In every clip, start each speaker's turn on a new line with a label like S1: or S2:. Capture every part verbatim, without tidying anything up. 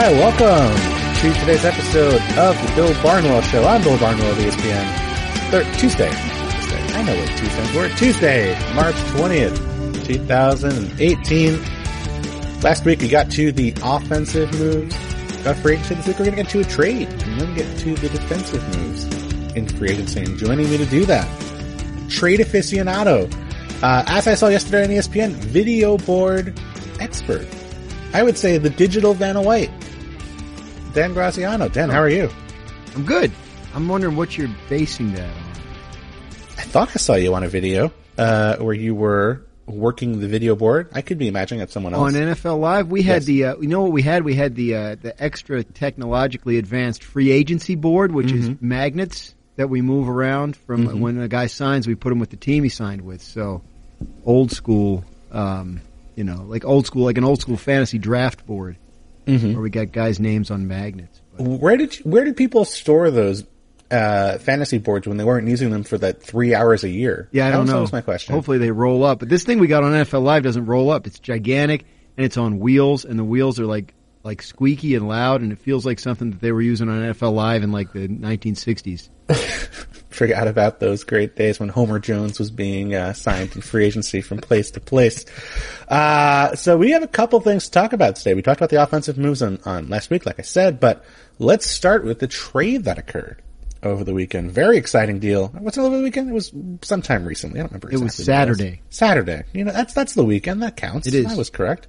S1: Hi, welcome to today's episode of the Bill Barnwell Show. I'm Bill Barnwell of E S P N. Thir- Tuesday. Tuesday. I know what Tuesday for. Tuesday, March twentieth, twenty eighteen. Last week we got to the offensive moves of free agency. This week we're going to get to a trade. And then get to the defensive moves in free agency. And joining me to do that, trade aficionado. Uh, as I saw yesterday on E S P N, video board expert. I would say the digital Vanna White. Dan Graziano. Dan, how are you?
S2: I'm good. I'm wondering what you're basing that on.
S1: I thought I saw you on a video uh, where you were working the video board. I could be imagining it's someone else.
S2: On N F L Live, we had
S1: yes.
S2: the, uh, you know what we had? We had the uh, the extra technologically advanced free agency board, which mm-hmm. is magnets that we move around from mm-hmm. when a guy signs, we put him with the team he signed with. So old school, um, you know, like old school, like an old school fantasy draft board. Mm-hmm. Where we got guys' names on magnets. But
S1: where did you, where did people store those uh, fantasy boards when they weren't using them for that three hours a year?
S2: Yeah, I don't
S1: that was,
S2: know.
S1: That was my question.
S2: Hopefully they roll up. But this thing we got on N F L Live doesn't roll up. It's gigantic and it's on wheels, and the wheels are like like squeaky and loud, and it feels like something that they were using on N F L Live in like the nineteen sixties.
S1: Forgot about those great days when Homer Jones was being uh, signed in free agency from place to place. Uh, so we have a couple things to talk about today. We talked about the offensive moves on, on last week, like I said, but let's start with the trade that occurred over the weekend. Very exciting deal. What's it over the weekend? It was sometime recently. I don't remember exactly.
S2: It was Saturday.
S1: It was. Saturday. You know, that's, that's the weekend. That counts.
S2: It is.
S1: That was correct.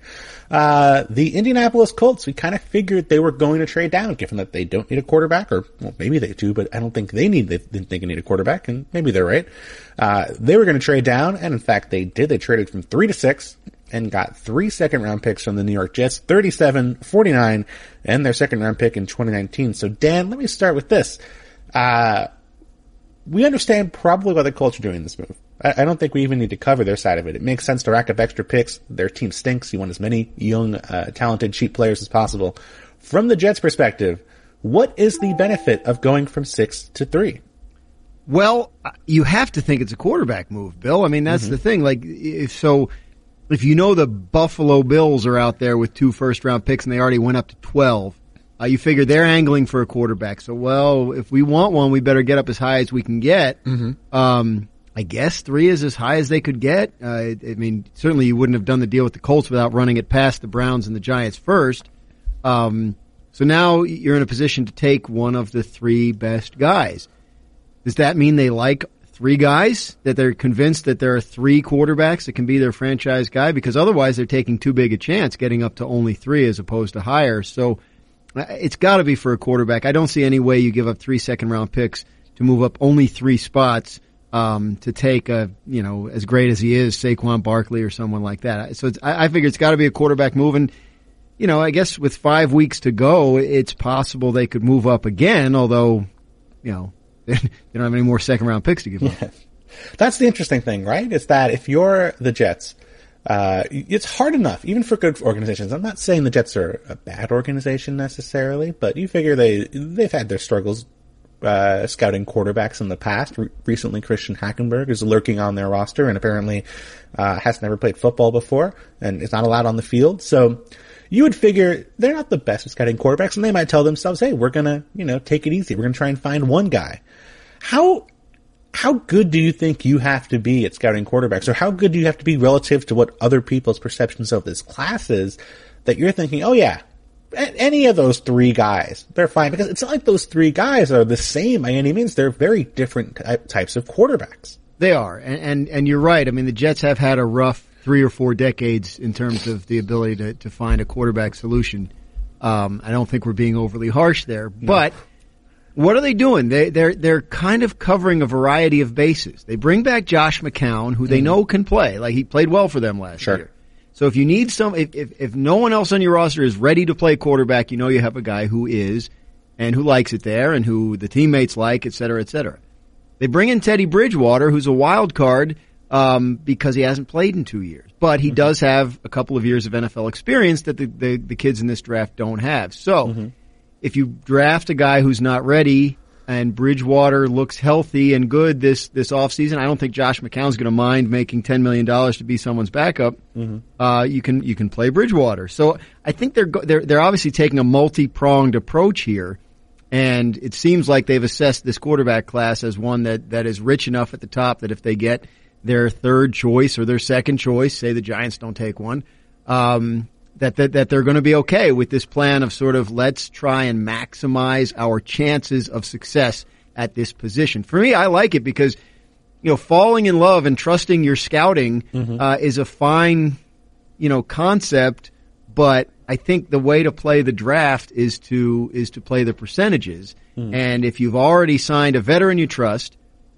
S1: Uh, the Indianapolis Colts, we kind of figured they were going to trade down, given that they don't need a quarterback, or, well, maybe they do, but I don't think they need, they didn't think they need a quarterback, and maybe they're right. Uh, they were going to trade down, and in fact they did. They traded from three to six, and got three second round picks from the New York Jets, thirty-seven, forty-nine, and their second round pick in twenty nineteen. So Dan, let me start with this. Uh, we understand probably why the Colts are doing this move. I, I don't think we even need to cover their side of it. It makes sense to rack up extra picks. Their team stinks. You want as many young, uh, talented, cheap players as possible. From the Jets' perspective, what is the benefit of going from six to three?
S2: Well, you have to think it's a quarterback move, Bill. I mean, that's mm-hmm. the thing. Like, if so, if you know the Buffalo Bills are out there with two first-round picks and they already went up to twelve, Uh, you figure they're angling for a quarterback. So, well, if we want one, we better get up as high as we can get. Mm-hmm. Um, I guess three is as high as they could get. Uh, I, I mean, certainly you wouldn't have done the deal with the Colts without running it past the Browns and the Giants first. Um, so now you're in a position to take one of the three best guys. Does that mean they like three guys? That they're convinced that there are three quarterbacks that can be their franchise guy? Because otherwise they're taking too big a chance getting up to only three as opposed to higher. So it's got to be for a quarterback. I don't see any way you give up three second-round picks to move up only three spots um, to take a, you know, as great as he is, Saquon Barkley or someone like that. So it's, I, I figure it's got to be a quarterback move. And, you know, I guess with five weeks to go, it's possible they could move up again, although, you know, they don't have any more second-round picks to give up.
S1: Yeah. That's the interesting thing, right? Is that if you're the Jets, Uh, it's hard enough, even for good organizations. I'm not saying the Jets are a bad organization necessarily, but you figure they, they've had their struggles, uh, scouting quarterbacks in the past. Re- recently, Christian Hackenberg is lurking on their roster and apparently, uh, has never played football before and is not allowed on the field. So you would figure they're not the best at scouting quarterbacks, and they might tell themselves, hey, we're gonna, you know, take it easy. We're gonna try and find one guy. How, How good do you think you have to be at scouting quarterbacks, or how good do you have to be relative to what other people's perceptions of this class is, that you're thinking, oh yeah, any of those three guys, they're fine? Because it's not like those three guys are the same by any means. They're very different types of quarterbacks.
S2: They are, and, and, and you're right. I mean, the Jets have had a rough three or four decades in terms of the ability to, to find a quarterback solution. Um, I don't think we're being overly harsh there, no. But what are they doing? They, they're they're kind of covering a variety of bases. They bring back Josh McCown, who they mm-hmm. know can play. Like, he played well for them last
S1: sure.
S2: year. So if you need some, if, if if no one else on your roster is ready to play quarterback, you know you have a guy who is, and who likes it there, and who the teammates like, et cetera, et cetera. They bring in Teddy Bridgewater, who's a wild card um, because he hasn't played in two years, but he mm-hmm. does have a couple of years of N F L experience that the the, the kids in this draft don't have. So. Mm-hmm. If you draft a guy who's not ready, and Bridgewater looks healthy and good this, this offseason, I don't think Josh McCown's going to mind making ten million dollars to be someone's backup. Mm-hmm. Uh, you can, you can play Bridgewater. So I think they're, they're, they're obviously taking a multi-pronged approach here. And it seems like they've assessed this quarterback class as one that, that is rich enough at the top that if they get their third choice or their second choice, say the Giants don't take one, um, that, that, that they're going to be okay with this plan of sort of let's try and maximize our chances of success at this position. For me, I like it because, you know, falling in love and trusting your scouting, mm-hmm. uh, is a fine, you know, concept, but I think the way to play the draft is to is to play the percentages. Mm. And if you've already signed a veteran you trust,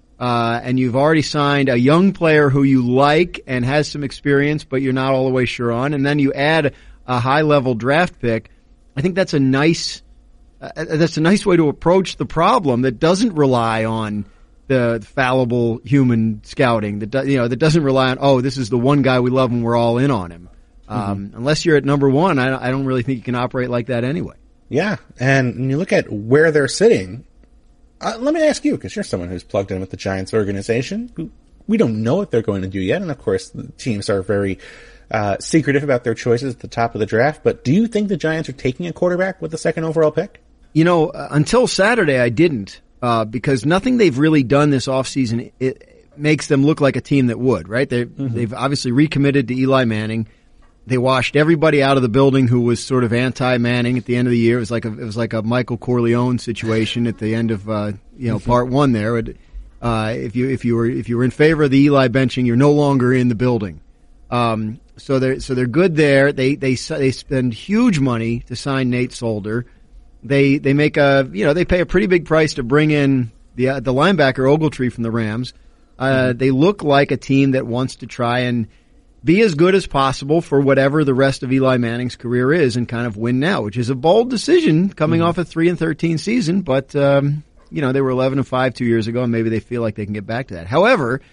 S2: uh, and you've already signed a young player who you like and has some experience, but you're not all the way sure on, and then you add a high level draft pick, I think that's a nice uh, that's a nice way to approach the problem that doesn't rely on the fallible human scouting. That do, you know that doesn't rely on oh this is the one guy we love and we're all in on him. Um, mm-hmm. Unless you're at number one, I, I don't really think you can operate like that anyway.
S1: Yeah, and when you look at where they're sitting, uh, let me ask you, because you're someone who's plugged in with the Giants organization. We don't know what they're going to do yet, and of course the teams are very uh, secretive about their choices at the top of the draft, but do you think the Giants are taking a quarterback with the second overall pick?
S2: You know, uh, until Saturday I didn't, uh, because nothing they've really done this offseason it makes them look like a team that would, right? They, mm-hmm. They've obviously recommitted to Eli Manning. They washed everybody out of the building who was sort of anti-Manning at the end of the year. It was like a, it was like a Michael Corleone situation at the end of, uh, you know, part one there. It, uh, if you, if you were, if you were in favor of the Eli benching, you're no longer in the building. Um, so they're, so they're good there. They, they, they spend huge money to sign Nate Solder. They, they make a, you know, they pay a pretty big price to bring in the, uh, the linebacker Ogletree from the Rams. Uh, mm-hmm. They look like a team that wants to try and be as good as possible for whatever the rest of Eli Manning's career is and kind of win now, which is a bold decision coming mm-hmm. off a three and thirteen season. But, um, you know, they were eleven and five two years ago and maybe they feel like they can get back to that. However,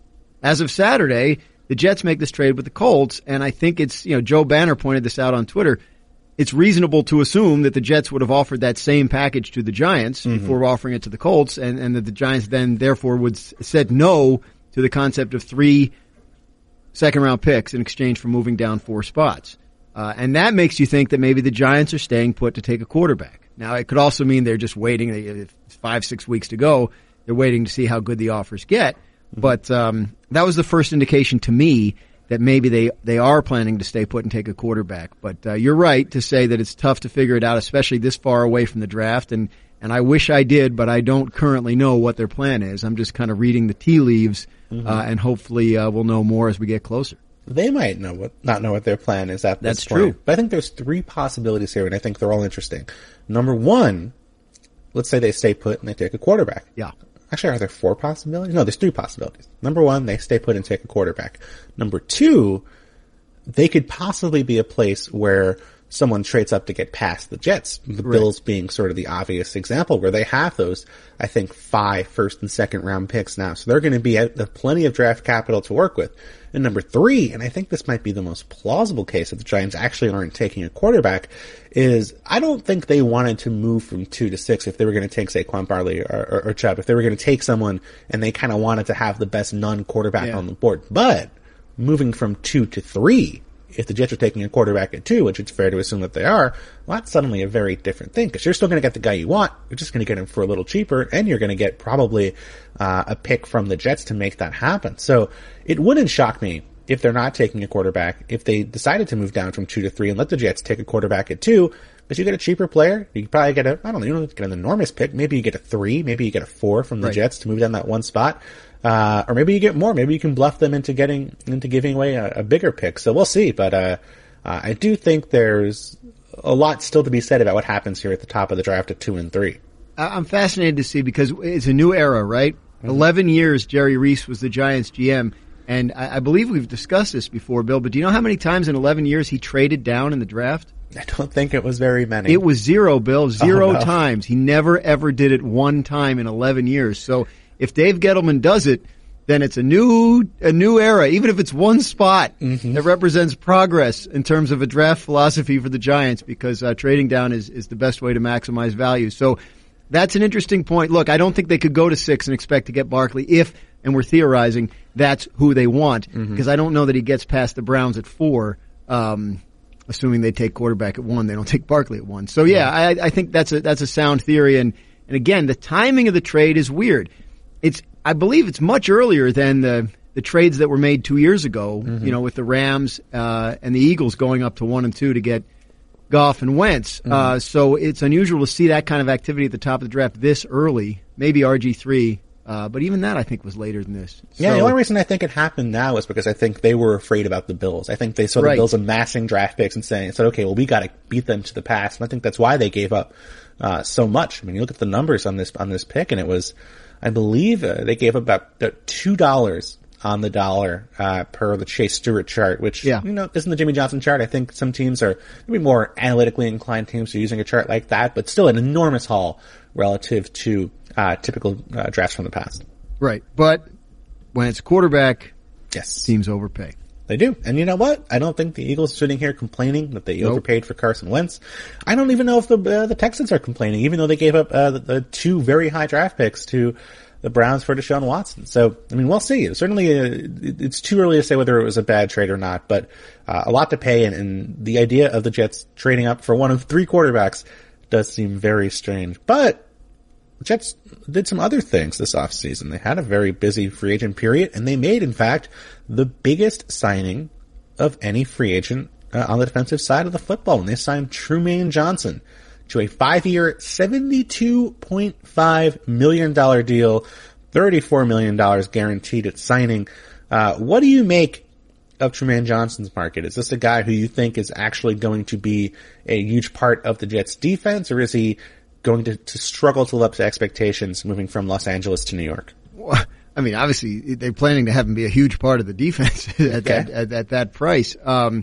S2: as of Saturday, the Jets make this trade with the Colts. And I think it's, you know, Joe Banner pointed this out on Twitter. It's reasonable to assume that the Jets would have offered that same package to the Giants mm-hmm. before offering it to the Colts and, and that the Giants then therefore would said no to the concept of three second round picks in exchange for moving down four spots. Uh, and that makes you think that maybe the Giants are staying put to take a quarterback. Now, it could also mean they're just waiting. It's five, six weeks to go. They're waiting to see how good the offers get. But um, that was the first indication to me that maybe they, they are planning to stay put and take a quarterback. But uh, you're right to say that it's tough to figure it out, especially this far away from the draft. And, and I wish I did, but I don't currently know what their plan is. I'm just kind of reading the tea leaves. Mm-hmm. Uh, and hopefully uh, we'll know more as we get closer.
S1: They might know what, not know what their plan is at this
S2: That's
S1: point.
S2: true.
S1: But I think there's three possibilities here, and I think they're all interesting. Number one, let's say they stay put and they take a quarterback.
S2: Yeah.
S1: Actually, are there four possibilities? No, there's three possibilities. Number one, they stay put and take a quarterback. Number two, they could possibly be a place where someone trades up to get past the Jets, the right. Bills being sort of the obvious example where they have those, I think, five first and second round picks now. So they're going to be at the plenty of draft capital to work with. And number three, and I think this might be the most plausible case that the Giants actually aren't taking a quarterback, is I don't think they wanted to move from two to six if they were going to take Saquon Barkley or, or, or Chubb. If they were going to take someone and they kind of wanted to have the best non-quarterback yeah. on the board. But moving from two to three, if the Jets are taking a quarterback at two, which it's fair to assume that they are, well, that's suddenly a very different thing because you're still going to get the guy you want. You're just going to get him for a little cheaper, and you're going to get probably uh, a pick from the Jets to make that happen. So it wouldn't shock me if they're not taking a quarterback, if they decided to move down from two to three and let the Jets take a quarterback at two, because you get a cheaper player. You probably get a, I don't know, you don't get an enormous pick. Maybe you get a three, maybe you get a four from the right. Jets to move down that one spot. Uh, or maybe you get more. Maybe you can bluff them into getting, into giving away a, a bigger pick. So we'll see. But, uh, uh, I do think there's a lot still to be said about what happens here at the top of the draft at two and three.
S2: I'm fascinated to see because it's a new era, right? Mm-hmm. Eleven years Jerry Reese was the Giants G M. And I, I believe we've discussed this before, Bill, but do you know how many times in eleven years he traded down in the draft?
S1: I don't think it was very many.
S2: It was zero, Bill. Zero
S1: oh, no.
S2: times. He never, ever did it one time in eleven years. So if Dave Gettleman does it, then it's a new, a new era, even if it's one spot mm-hmm. that represents progress in terms of a draft philosophy for the Giants because uh, trading down is, is the best way to maximize value. So That's an interesting point. Look, I don't think they could go to six and expect to get Barkley if, and we're theorizing, that's who they want, because mm-hmm. I don't know that he gets past the Browns at four, um, assuming they take quarterback at one. They don't take Barkley at one. So yeah, I, I think that's a, that's a sound theory. And, and again, the timing of the trade is weird. It's, I believe it's much earlier than the, the trades that were made two years ago, mm-hmm. you know, with the Rams, uh, and the Eagles going up to one and two to get Goff and Wentz. Mm-hmm. Uh, so it's unusual to see that kind of activity at the top of the draft this early. Maybe R G three, uh, but even that I think was later than this. So,
S1: yeah, the only reason I think it happened now is because I think they were afraid about the Bills. I think they saw the right. Bills amassing draft picks and saying, said, okay, well, we got to beat them to the pass. And I think that's why they gave up uh, so much. I mean, you look at the numbers on this on this pick, and it was, I believe, uh, they gave about two dollars on the dollar uh per the Chase Stewart chart, which yeah. you know isn't the Jimmy Johnson chart. I think some teams are maybe more analytically inclined teams are using a chart like that, but still an enormous haul relative to uh typical uh, drafts from the past.
S2: Right, but when it's quarterback,
S1: yes,
S2: teams overpay.
S1: They do, and you know what? I don't think the Eagles are sitting here complaining that they nope. overpaid for Carson Wentz. I don't even know if the uh, the Texans are complaining, even though they gave up uh, the, the two very high draft picks to the Browns for Deshaun Watson. So, I mean, we'll see. Certainly, uh, it's too early to say whether it was a bad trade or not, but uh, a lot to pay, and, and the idea of the Jets trading up for one of three quarterbacks does seem very strange. But the Jets did some other things this offseason. They had a very busy free agent period, and they made, in fact, the biggest signing of any free agent uh, on the defensive side of the football, and they signed Trumaine Johnson to a five-year, seventy-two point five million dollars deal, thirty-four million dollars guaranteed at signing. Uh, what do you make of Trumaine Johnson's market? Is this a guy who you think is actually going to be a huge part of the Jets' defense, or is he going to, to struggle to live up to expectations moving from Los Angeles to New York?
S2: Well, I mean, obviously, they're planning to have him be a huge part of the defense at, okay. that, at, at that price. Um,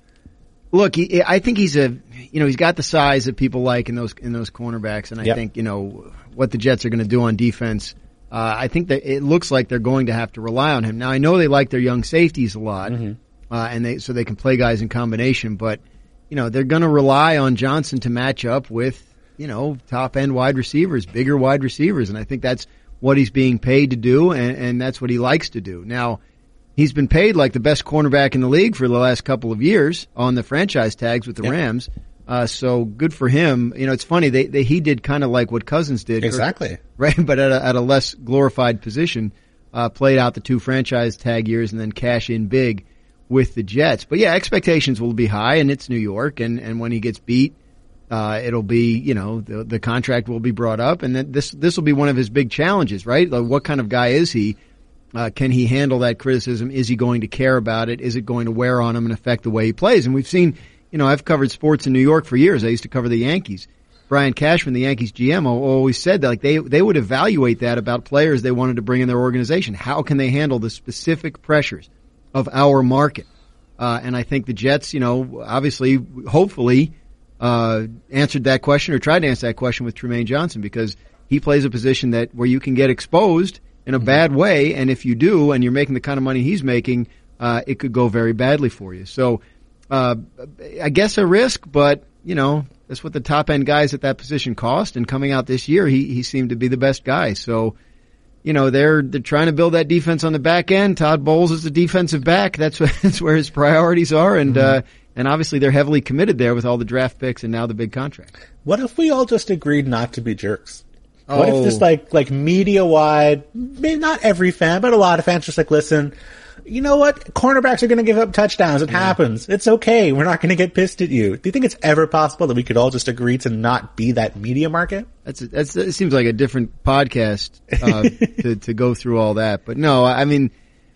S2: Look, he, I think he's a, you know, he's got the size that people like in those in those cornerbacks, and I yep. think, you know, what the Jets are going to do on defense. Uh, I think that it looks like they're going to have to rely on him. Now, I know they like their young safeties a lot, mm-hmm. uh, and they so they can play guys in combination, but you know they're going to rely on Johnson to match up with, you know, top end wide receivers, bigger wide receivers, and I think that's what he's being paid to do, and, and that's what he likes to do. Now, he's been paid like the best cornerback in the league for the last couple of years on the franchise tags with the yep. Rams. Uh, so good for him. You know, it's funny. They, they he did kind of like what Cousins did.
S1: Exactly.
S2: Right. But at a, at a less glorified position, uh, played out the two franchise tag years and then cash in big with the Jets. But yeah, expectations will be high, and it's New York. And, and when he gets beat, uh, it'll be, you know, the, the contract will be brought up, and then this, this will be one of his big challenges, right? Like, what kind of guy is he? Uh, can he handle that criticism? Is he going to care about it? Is it going to wear on him and affect the way he plays? And we've seen, you know, I've covered sports in New York for years. I used to cover the Yankees. Brian Cashman, the Yankees G M, always said that like they they would evaluate that about players they wanted to bring in their organization. How can they handle the specific pressures of our market? Uh, and I think the Jets, you know, obviously, hopefully, uh, answered that question or tried to answer that question with Trumaine Johnson, because he plays a position that where you can get exposed in a bad way, and if you do, and you're making the kind of money he's making, uh, it could go very badly for you. So, uh, I guess a risk, but, you know, that's what the top end guys at that position cost, and coming out this year, he, he seemed to be the best guy. So, you know, they're, they're trying to build that defense on the back end. Todd Bowles is the defensive back. That's, that's where his priorities are, and, mm-hmm. uh, and obviously they're heavily committed there with all the draft picks and now the big contract.
S1: What if we all just agreed not to be jerks? What oh. if this, like, like media-wide, maybe not every fan, but a lot of fans just like, listen, you know what? Cornerbacks are going to give up touchdowns. It yeah. happens. It's okay. We're not going to get pissed at you. Do you think it's ever possible that we could all just agree to not be that media market?
S2: That's, a, that's, it seems like a different podcast, uh, to, to go through all that. But no, I mean,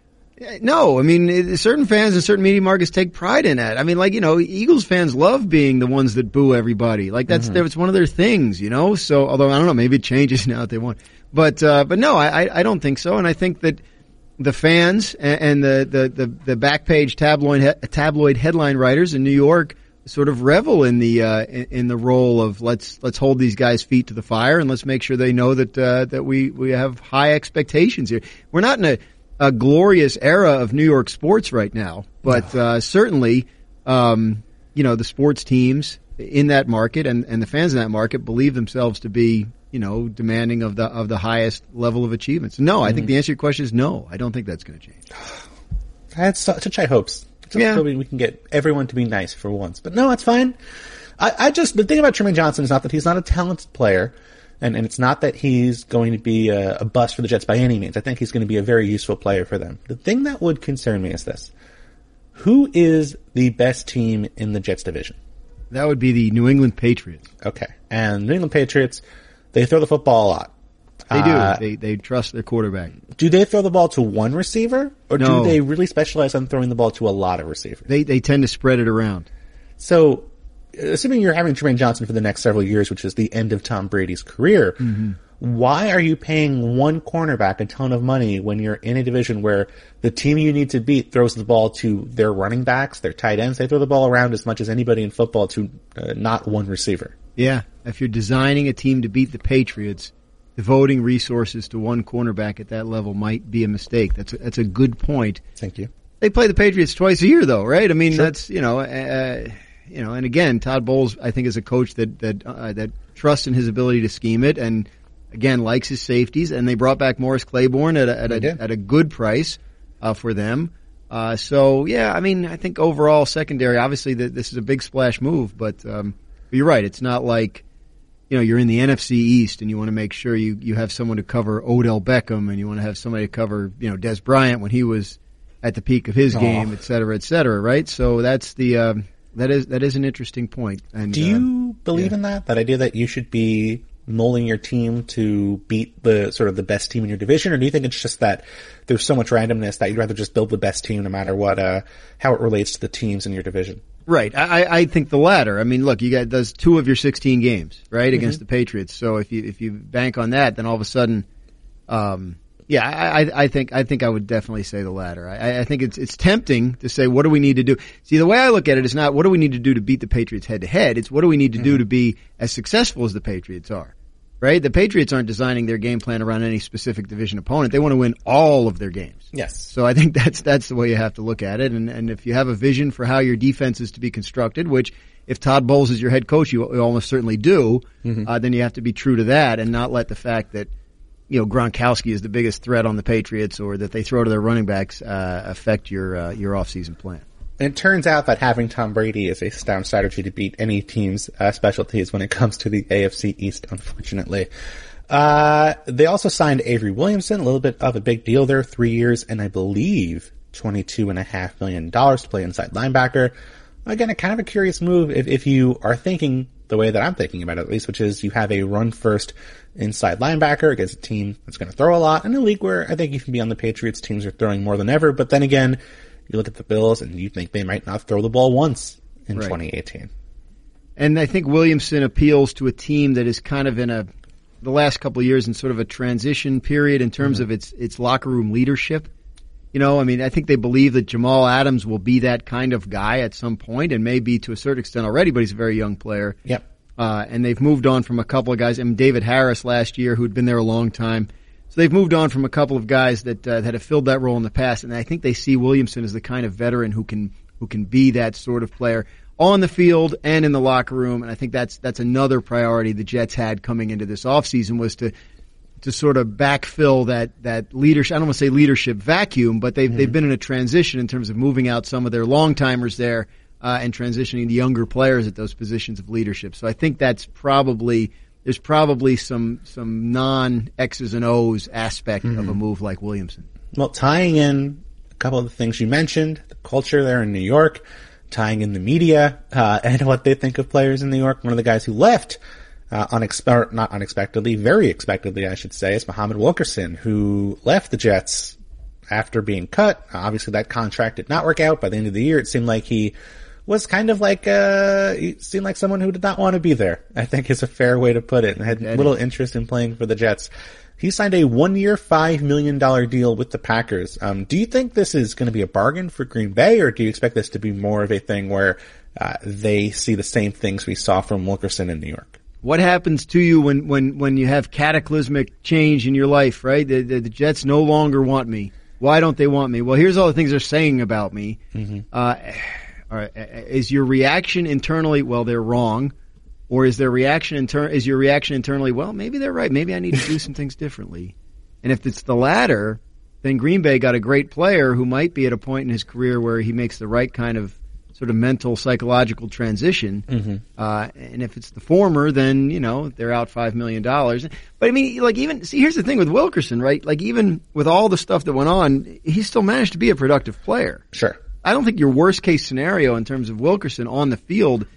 S2: no, I mean, certain fans and certain media markets take pride in that. I mean, like, you know, Eagles fans love being the ones that boo everybody. Like, that's, mm-hmm. that's one of their things, you know? So, although, I don't know, maybe it changes now that they want. But, uh, but no, I, I don't think so. And I think that the fans and, and the, the, the, the back page tabloid, tabloid headline writers in New York sort of revel in the, uh, in, in the role of let's, let's hold these guys' feet to the fire and let's make sure they know that, uh, that we, we have high expectations here. We're not in a, a glorious era of New York sports right now, but uh, certainly, um, you know, the sports teams in that market and, and the fans in that market believe themselves to be, you you know, demanding of the of the highest level of achievements. No, I mm-hmm. think the answer to your question is no. I don't think that's going to change.
S1: I had such high hopes. So yeah. we can get everyone to be nice for once. But no, it's fine. I, I just, the thing about Trumaine Johnson is not that he's not a talented player, and, and it's not that he's going to be a, a bust for the Jets by any means. I think he's going to be a very useful player for them. The thing that would concern me is this. Who is the best team in the Jets division?
S2: That would be the New England Patriots.
S1: Okay. And New England Patriots, they throw the football a lot.
S2: They do.
S1: Uh,
S2: they they trust their quarterback.
S1: Do they throw the ball to one receiver, or
S2: no.
S1: do they really specialize on throwing the ball to a lot of receivers?
S2: They they tend to spread it around.
S1: So, assuming you're having Trumaine Johnson for the next several years, which is the end of Tom Brady's career, mm-hmm. why are you paying one cornerback a ton of money when you're in a division where the team you need to beat throws the ball to their running backs, their tight ends? They throw the ball around as much as anybody in football to uh, not one receiver.
S2: Yeah, if you're designing a team to beat the Patriots, devoting resources to one cornerback at that level might be a mistake. That's a, that's a good point.
S1: Thank you.
S2: They play the Patriots twice a year, though, right? I mean,
S1: sure.
S2: that's you know, uh, you know, and again, Todd Bowles, I think, is a coach that that uh, that trusts in his ability to scheme it, and again, likes his safeties. And they brought back Morris Claiborne at a at a, at a good price uh, for them. Uh, so yeah, I mean, I think overall secondary, obviously, the, this is a big splash move, but, um, but you're right. It's not like, you know, you're in the N F C East and you want to make sure you, you have someone to cover Odell Beckham, and you want to have somebody to cover, you know, Des Bryant when he was at the peak of his oh. game, et cetera, et cetera, right? So that's the, um, that is, that is an interesting point. And,
S1: do you
S2: um,
S1: believe
S2: yeah.
S1: in that? That idea that you should be molding your team to beat the sort of the best team in your division, or do you think it's just that there's so much randomness that you'd rather just build the best team no matter what, uh, how it relates to the teams in your division?
S2: Right. I, I think the latter. I mean, look, you got those two of your sixteen games, right, against mm-hmm. the Patriots. So if you if you bank on that, then all of a sudden, um, yeah, I, I think I think I would definitely say the latter. I, I think it's it's tempting to say, what do we need to do? See, the way I look at it is not what do we need to do to beat the Patriots head to head. It's what do we need to mm-hmm. do to be as successful as the Patriots are. Right? The Patriots aren't designing their game plan around any specific division opponent. They want to win all of their games.
S1: Yes.
S2: So I think that's that's the way you have to look at it. And, and if you have a vision for how your defense is to be constructed, which if Todd Bowles is your head coach, you, you almost certainly do, mm-hmm. uh, then you have to be true to that and not let the fact that, you know, Gronkowski is the biggest threat on the Patriots or that they throw to their running backs uh, affect your uh, your off-season plan.
S1: It turns out that having Tom Brady is a sound strategy to beat any team's uh, specialties when it comes to the A F C East, unfortunately. Uh, they also signed Avery Williamson, a little bit of a big deal there, three years and I believe twenty-two and a half million dollars to play inside linebacker. Again, a kind of a curious move if, if you are thinking the way that I'm thinking about it, at least, which is you have a run-first inside linebacker against a team that's going to throw a lot in a league where I think you can be on the Patriots. Teams are throwing more than ever, but then again, you look at the Bills and you think they might not throw the ball once in
S2: right.
S1: twenty eighteen.
S2: And I think Williamson appeals to a team that is kind of in a, the last couple of years in sort of a transition period in terms mm-hmm. of its, its locker room leadership. You know, I mean, I think they believe that Jamal Adams will be that kind of guy at some point and maybe to a certain extent already, but he's a very young player.
S1: Yep.
S2: Uh, and they've moved on from a couple of guys. I mean, David Harris last year, who'd been there a long time. So they've moved on from a couple of guys that uh, that have filled that role in the past, and I think they see Williamson as the kind of veteran who can who can be that sort of player on the field and in the locker room. And I think that's that's another priority the Jets had coming into this offseason was to to sort of backfill that that leadership. I don't want to say leadership vacuum, but they've mm-hmm. they've been in a transition in terms of moving out some of their long timers there uh, and transitioning the younger players at those positions of leadership. So I think that's probably. There's probably some some non-X's and O's aspect mm-hmm. of a move like Williamson.
S1: Well, tying in a couple of the things you mentioned, the culture there in New York, tying in the media, uh, and what they think of players in New York. One of the guys who left, uh, unexpe- not unexpectedly, very expectedly, I should say, is Muhammad Wilkerson, who left the Jets after being cut. Obviously, that contract did not work out. By the end of the year, it seemed like he was kind of like, uh, he seemed like someone who did not want to be there, I think is a fair way to put it, and had little interest in playing for the Jets. He signed a one-year, five million dollars deal with the Packers. Um, do you think this is going to be a bargain for Green Bay, or do you expect this to be more of a thing where, uh, they see the same things we saw from Wilkerson in New York?
S2: What happens to you when, when, when you have cataclysmic change in your life, right? The, the, the Jets no longer want me. Why don't they want me? Well, here's all the things they're saying about me. Mm-hmm. Uh, All right. Is your reaction internally, well, they're wrong? Or is their reaction inter- is your reaction internally, well, maybe they're right. Maybe I need to do some things differently. And if it's the latter, then Green Bay got a great player who might be at a point in his career where he makes the right kind of sort of mental, psychological transition. Mm-hmm. Uh, and if it's the former, then, you know, they're out five million dollars. But I mean, like even, see, here's the thing with Wilkerson, right? Like even with all the stuff that went on, he still managed to be a productive player.
S1: Sure.
S2: I don't think your worst case scenario in terms of Wilkerson on the field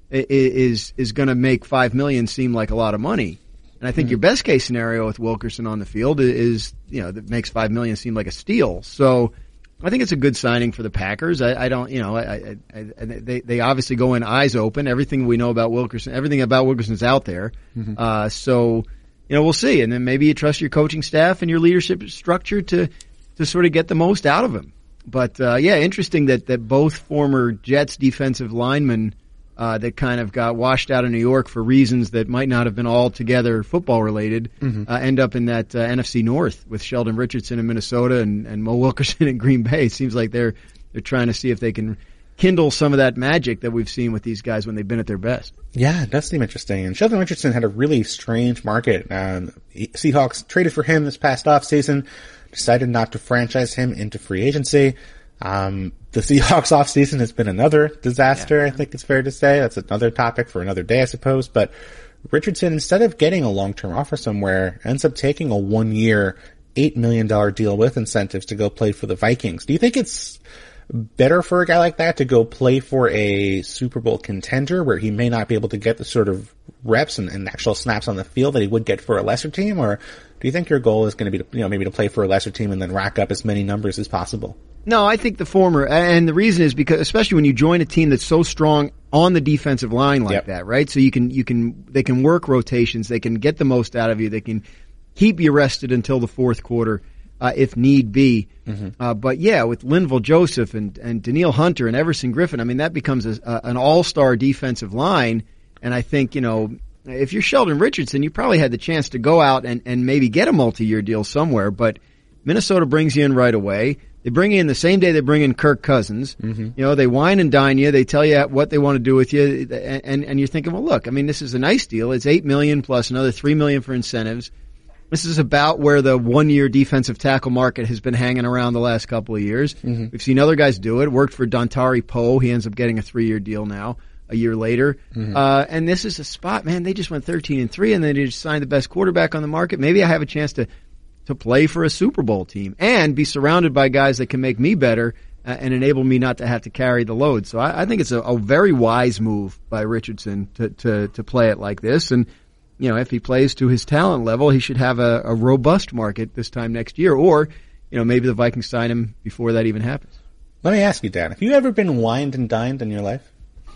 S2: is, is going to make five million dollars seem like a lot of money. And I think mm-hmm. your best case scenario with Wilkerson on the field is, you know, that makes five million dollars seem like a steal. So, I think it's a good signing for the Packers. I, I don't, you know, I, I, I, they they obviously go in eyes open. Everything we know about Wilkerson, everything about Wilkerson's out there. Mm-hmm. Uh, so, you know, we'll see. And then maybe you trust your coaching staff and your leadership structure to to sort of get the most out of him. But uh, yeah, interesting that that both former Jets defensive linemen uh, that kind of got washed out of New York for reasons that might not have been altogether football related, mm-hmm. uh, end up in that uh, N F C North with Sheldon Richardson in Minnesota and, and Mo Wilkerson in Green Bay. It seems like they're they're trying to see if they can kindle some of that magic that we've seen with these guys when they've been at their best.
S1: Yeah, it does seem interesting. And Sheldon Richardson had a really strange market. Um, Seahawks traded for him this past offseason, decided not to franchise him into free agency. Um, the Seahawks offseason has been another disaster, yeah. I think it's fair to say. That's another topic for another day, I suppose. But Richardson, instead of getting a long-term offer somewhere, ends up taking a one-year, eight million dollars deal with incentives to go play for the Vikings. Do you think it's better for a guy like that to go play for a Super Bowl contender where he may not be able to get the sort of reps and, and actual snaps on the field that he would get for a lesser team? Or do you think your goal is going to be to, you know, maybe to play for a lesser team and then rack up as many numbers as possible?
S2: No, I think the former, and the reason is because, especially when you join a team that's so strong on the defensive line like yep. that, right? So you can, you can, they can work rotations, they can get the most out of you, they can keep you rested until the fourth quarter, uh, if need be. Mm-hmm. Uh, but yeah, with Linval Joseph and, and Danielle Hunter and Everson Griffin, I mean, that becomes a, a, an all-star defensive line. And I think, you know, if you're Sheldon Richardson, you probably had the chance to go out and, and maybe get a multi-year deal somewhere, but Minnesota brings you in right away. They bring you in the same day they bring in Kirk Cousins. Mm-hmm. You know, they wine and dine you. They tell you what they want to do with you. And, and, and you're thinking, well, look, I mean, this is a nice deal. It's eight million dollars plus another three million dollars for incentives. This is about where the one-year defensive tackle market has been hanging around the last couple of years. Mm-hmm. We've seen other guys do it. Worked for Dontari Poe. He ends up getting a three-year deal now, a year later. Mm-hmm. Uh, and this is a spot, man, they just went thirteen and three, and then they just signed the best quarterback on the market. Maybe I have a chance to to play for a Super Bowl team and be surrounded by guys that can make me better uh, and enable me not to have to carry the load. So I, I think it's a, a very wise move by Richardson to, to, to play it like this. And, you know, if he plays to his talent level, he should have a, a robust market this time next year. Or, you know, maybe the Vikings sign him before that even happens.
S1: Let me ask you, Dan, have you ever been wined and dined in your life?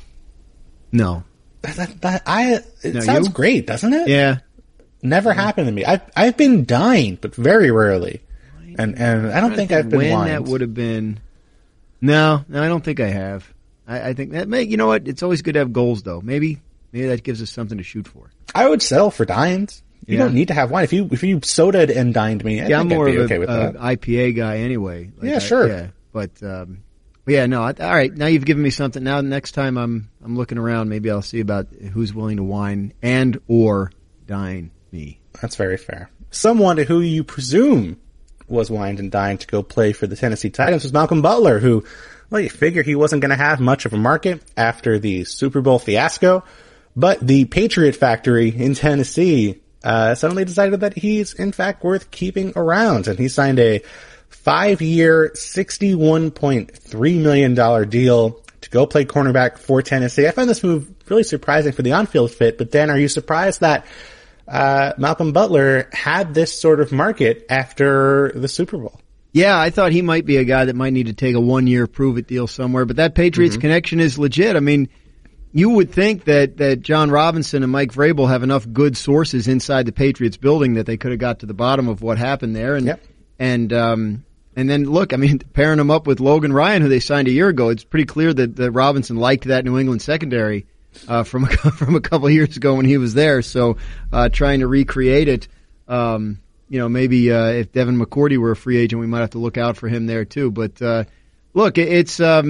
S2: No.
S1: That, that, that, I, it
S2: no,
S1: sounds
S2: you?
S1: great, doesn't it?
S2: Yeah.
S1: Never mm-hmm. happened to me. I've I've been dined, but very rarely, and and I don't think I've been
S2: when
S1: wined.
S2: That would have been. No, no, I don't think I have. I, I think that may. You know what? It's always good to have goals, though. Maybe maybe that gives us something to shoot for.
S1: I would settle for dines. You yeah. don't need to have wine. If you if you sodaed and dined me, I
S2: yeah,
S1: think
S2: I'm more
S1: I'd be
S2: of
S1: okay
S2: a
S1: with
S2: uh,
S1: that.
S2: I P A guy anyway. Like
S1: yeah,
S2: I,
S1: sure.
S2: Yeah, but. Um, But yeah, no. All right, now you've given me something. Now next time I'm I'm looking around, maybe I'll see about who's willing to wine and or dine me.
S1: That's very fair. Someone who you presume was wined and dined to go play for the Tennessee Titans was Malcolm Butler, who, well, you figure he wasn't going to have much of a market after the Super Bowl fiasco, but the Patriot Factory in Tennessee uh suddenly decided that he's in fact worth keeping around, and he signed a five-year, sixty-one point three million dollars deal to go play cornerback for Tennessee. I found this move really surprising for the on-field fit, but Dan, are you surprised that uh Malcolm Butler had this sort of market after the Super Bowl?
S2: Yeah, I thought he might be a guy that might need to take a one-year prove-it deal somewhere, but that Patriots mm-hmm. connection is legit. I mean, you would think that, that John Robinson and Mike Vrabel have enough good sources inside the Patriots building that they could have got to the bottom of what happened there. And,
S1: yep.
S2: and, um, And then, look, I mean, pairing him up with Logan Ryan, who they signed a year ago, it's pretty clear that, that Robinson liked that New England secondary uh, from, a, from a couple of years ago when he was there. So uh, trying to recreate it, um, you know, maybe uh, if Devin McCourty were a free agent, we might have to look out for him there too. But, uh, look, it's um,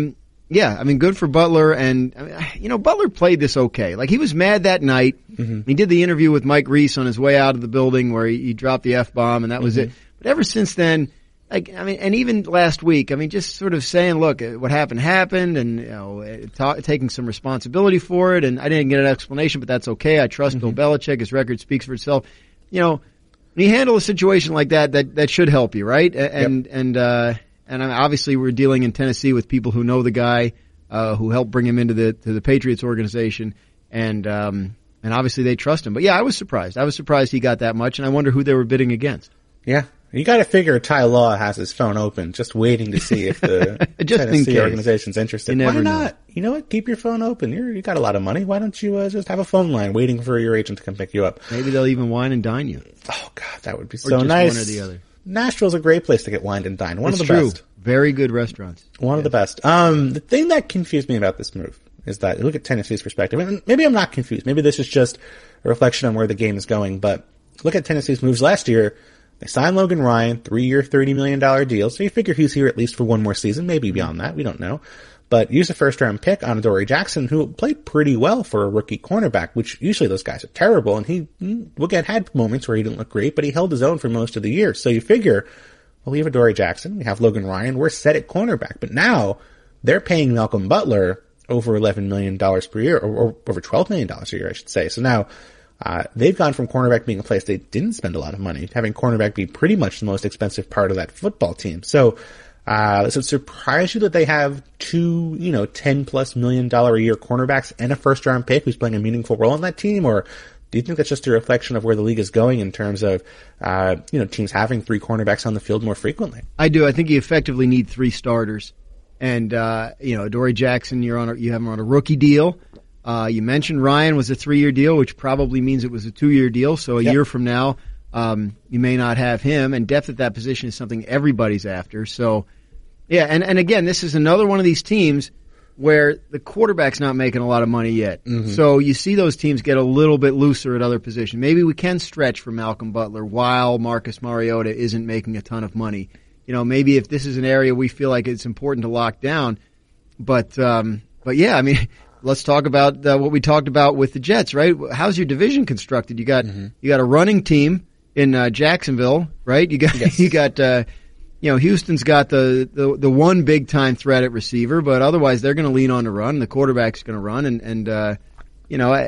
S2: Yeah, I mean, good for Butler, and I mean, you know, Butler played this okay. Like, he was mad that night. Mm-hmm. He did the interview with Mike Reese on his way out of the building where he, he dropped the F-bomb, and that was mm-hmm. it. But ever since then, like, I mean, and even last week, I mean, just sort of saying, look, what happened happened, and, you know, ta- taking some responsibility for it, and I didn't get an explanation, but that's okay. I trust mm-hmm. Bill Belichick. His record speaks for itself. You know, when you handle a situation like that, that, that should help you, right? And, yep. and, uh, and obviously we're dealing in Tennessee with people who know the guy, uh, who helped bring him into the, to the Patriots organization, and, um, and obviously they trust him. But yeah, I was surprised. I was surprised he got that much, and I wonder who they were bidding against.
S1: Yeah. You gotta figure Ty Law has his phone open, just waiting to see if the Tennessee in organization's interested. Why not? Know. You know what? Keep your phone open. You're, you got a lot of money. Why don't you uh, just have a phone line waiting for your agent to come pick you up?
S2: Maybe they'll even wine and dine you.
S1: Oh God, that would be
S2: or
S1: so
S2: just
S1: nice.
S2: One or the other.
S1: Nashville's a great place to get wined and dined. One
S2: it's
S1: of the
S2: true.
S1: best.
S2: Very good restaurants.
S1: One yes. of the best. Um, the thing that confused me about this move is that, look at Tennessee's perspective, and maybe I'm not confused. Maybe this is just a reflection on where the game is going, but look at Tennessee's moves last year. They signed Logan Ryan, three-year, thirty million dollars deal, so you figure he's here at least for one more season, maybe beyond that, we don't know. But use a first-round pick on Adoree Jackson, who played pretty well for a rookie cornerback, which usually those guys are terrible, and he, again, had moments where he didn't look great, but he held his own for most of the year. So you figure, well, we have Adoree Jackson, we have Logan Ryan, we're set at cornerback. But now, they're paying Malcolm Butler over eleven million dollars per year, or, or over twelve million dollars a year, I should say. So now, Uh, they've gone from cornerback being a place they didn't spend a lot of money, having cornerback be pretty much the most expensive part of that football team. So, uh, does it surprise you that they have two, you know, ten plus million dollar a year cornerbacks and a first round pick who's playing a meaningful role in that team? Or do you think that's just a reflection of where the league is going in terms of, uh, you know, teams having three cornerbacks on the field more frequently?
S2: I do. I think you effectively need three starters. And, uh, you know, Adoree Jackson, you're on a, you have him on a rookie deal. Uh, you mentioned Ryan was a three-year deal, which probably means it was a two-year deal. So a yep. year from now, um, you may not have him. And depth at that position is something everybody's after. So, yeah, and, and again, this is another one of these teams where the quarterback's not making a lot of money yet. Mm-hmm. So you see those teams get a little bit looser at other positions. Maybe we can stretch for Malcolm Butler while Marcus Mariota isn't making a ton of money. You know, maybe if this is an area we feel like it's important to lock down. But, um, but yeah, I mean... Let's talk about uh, what we talked about with the Jets, right? How's your division constructed? You got mm-hmm. you got a running team in uh, Jacksonville, right? You got yes. you got uh, you know Houston's got the, the the one big time threat at receiver, but otherwise they're going to lean on the run. The quarterback's going to run, and and uh, you know I,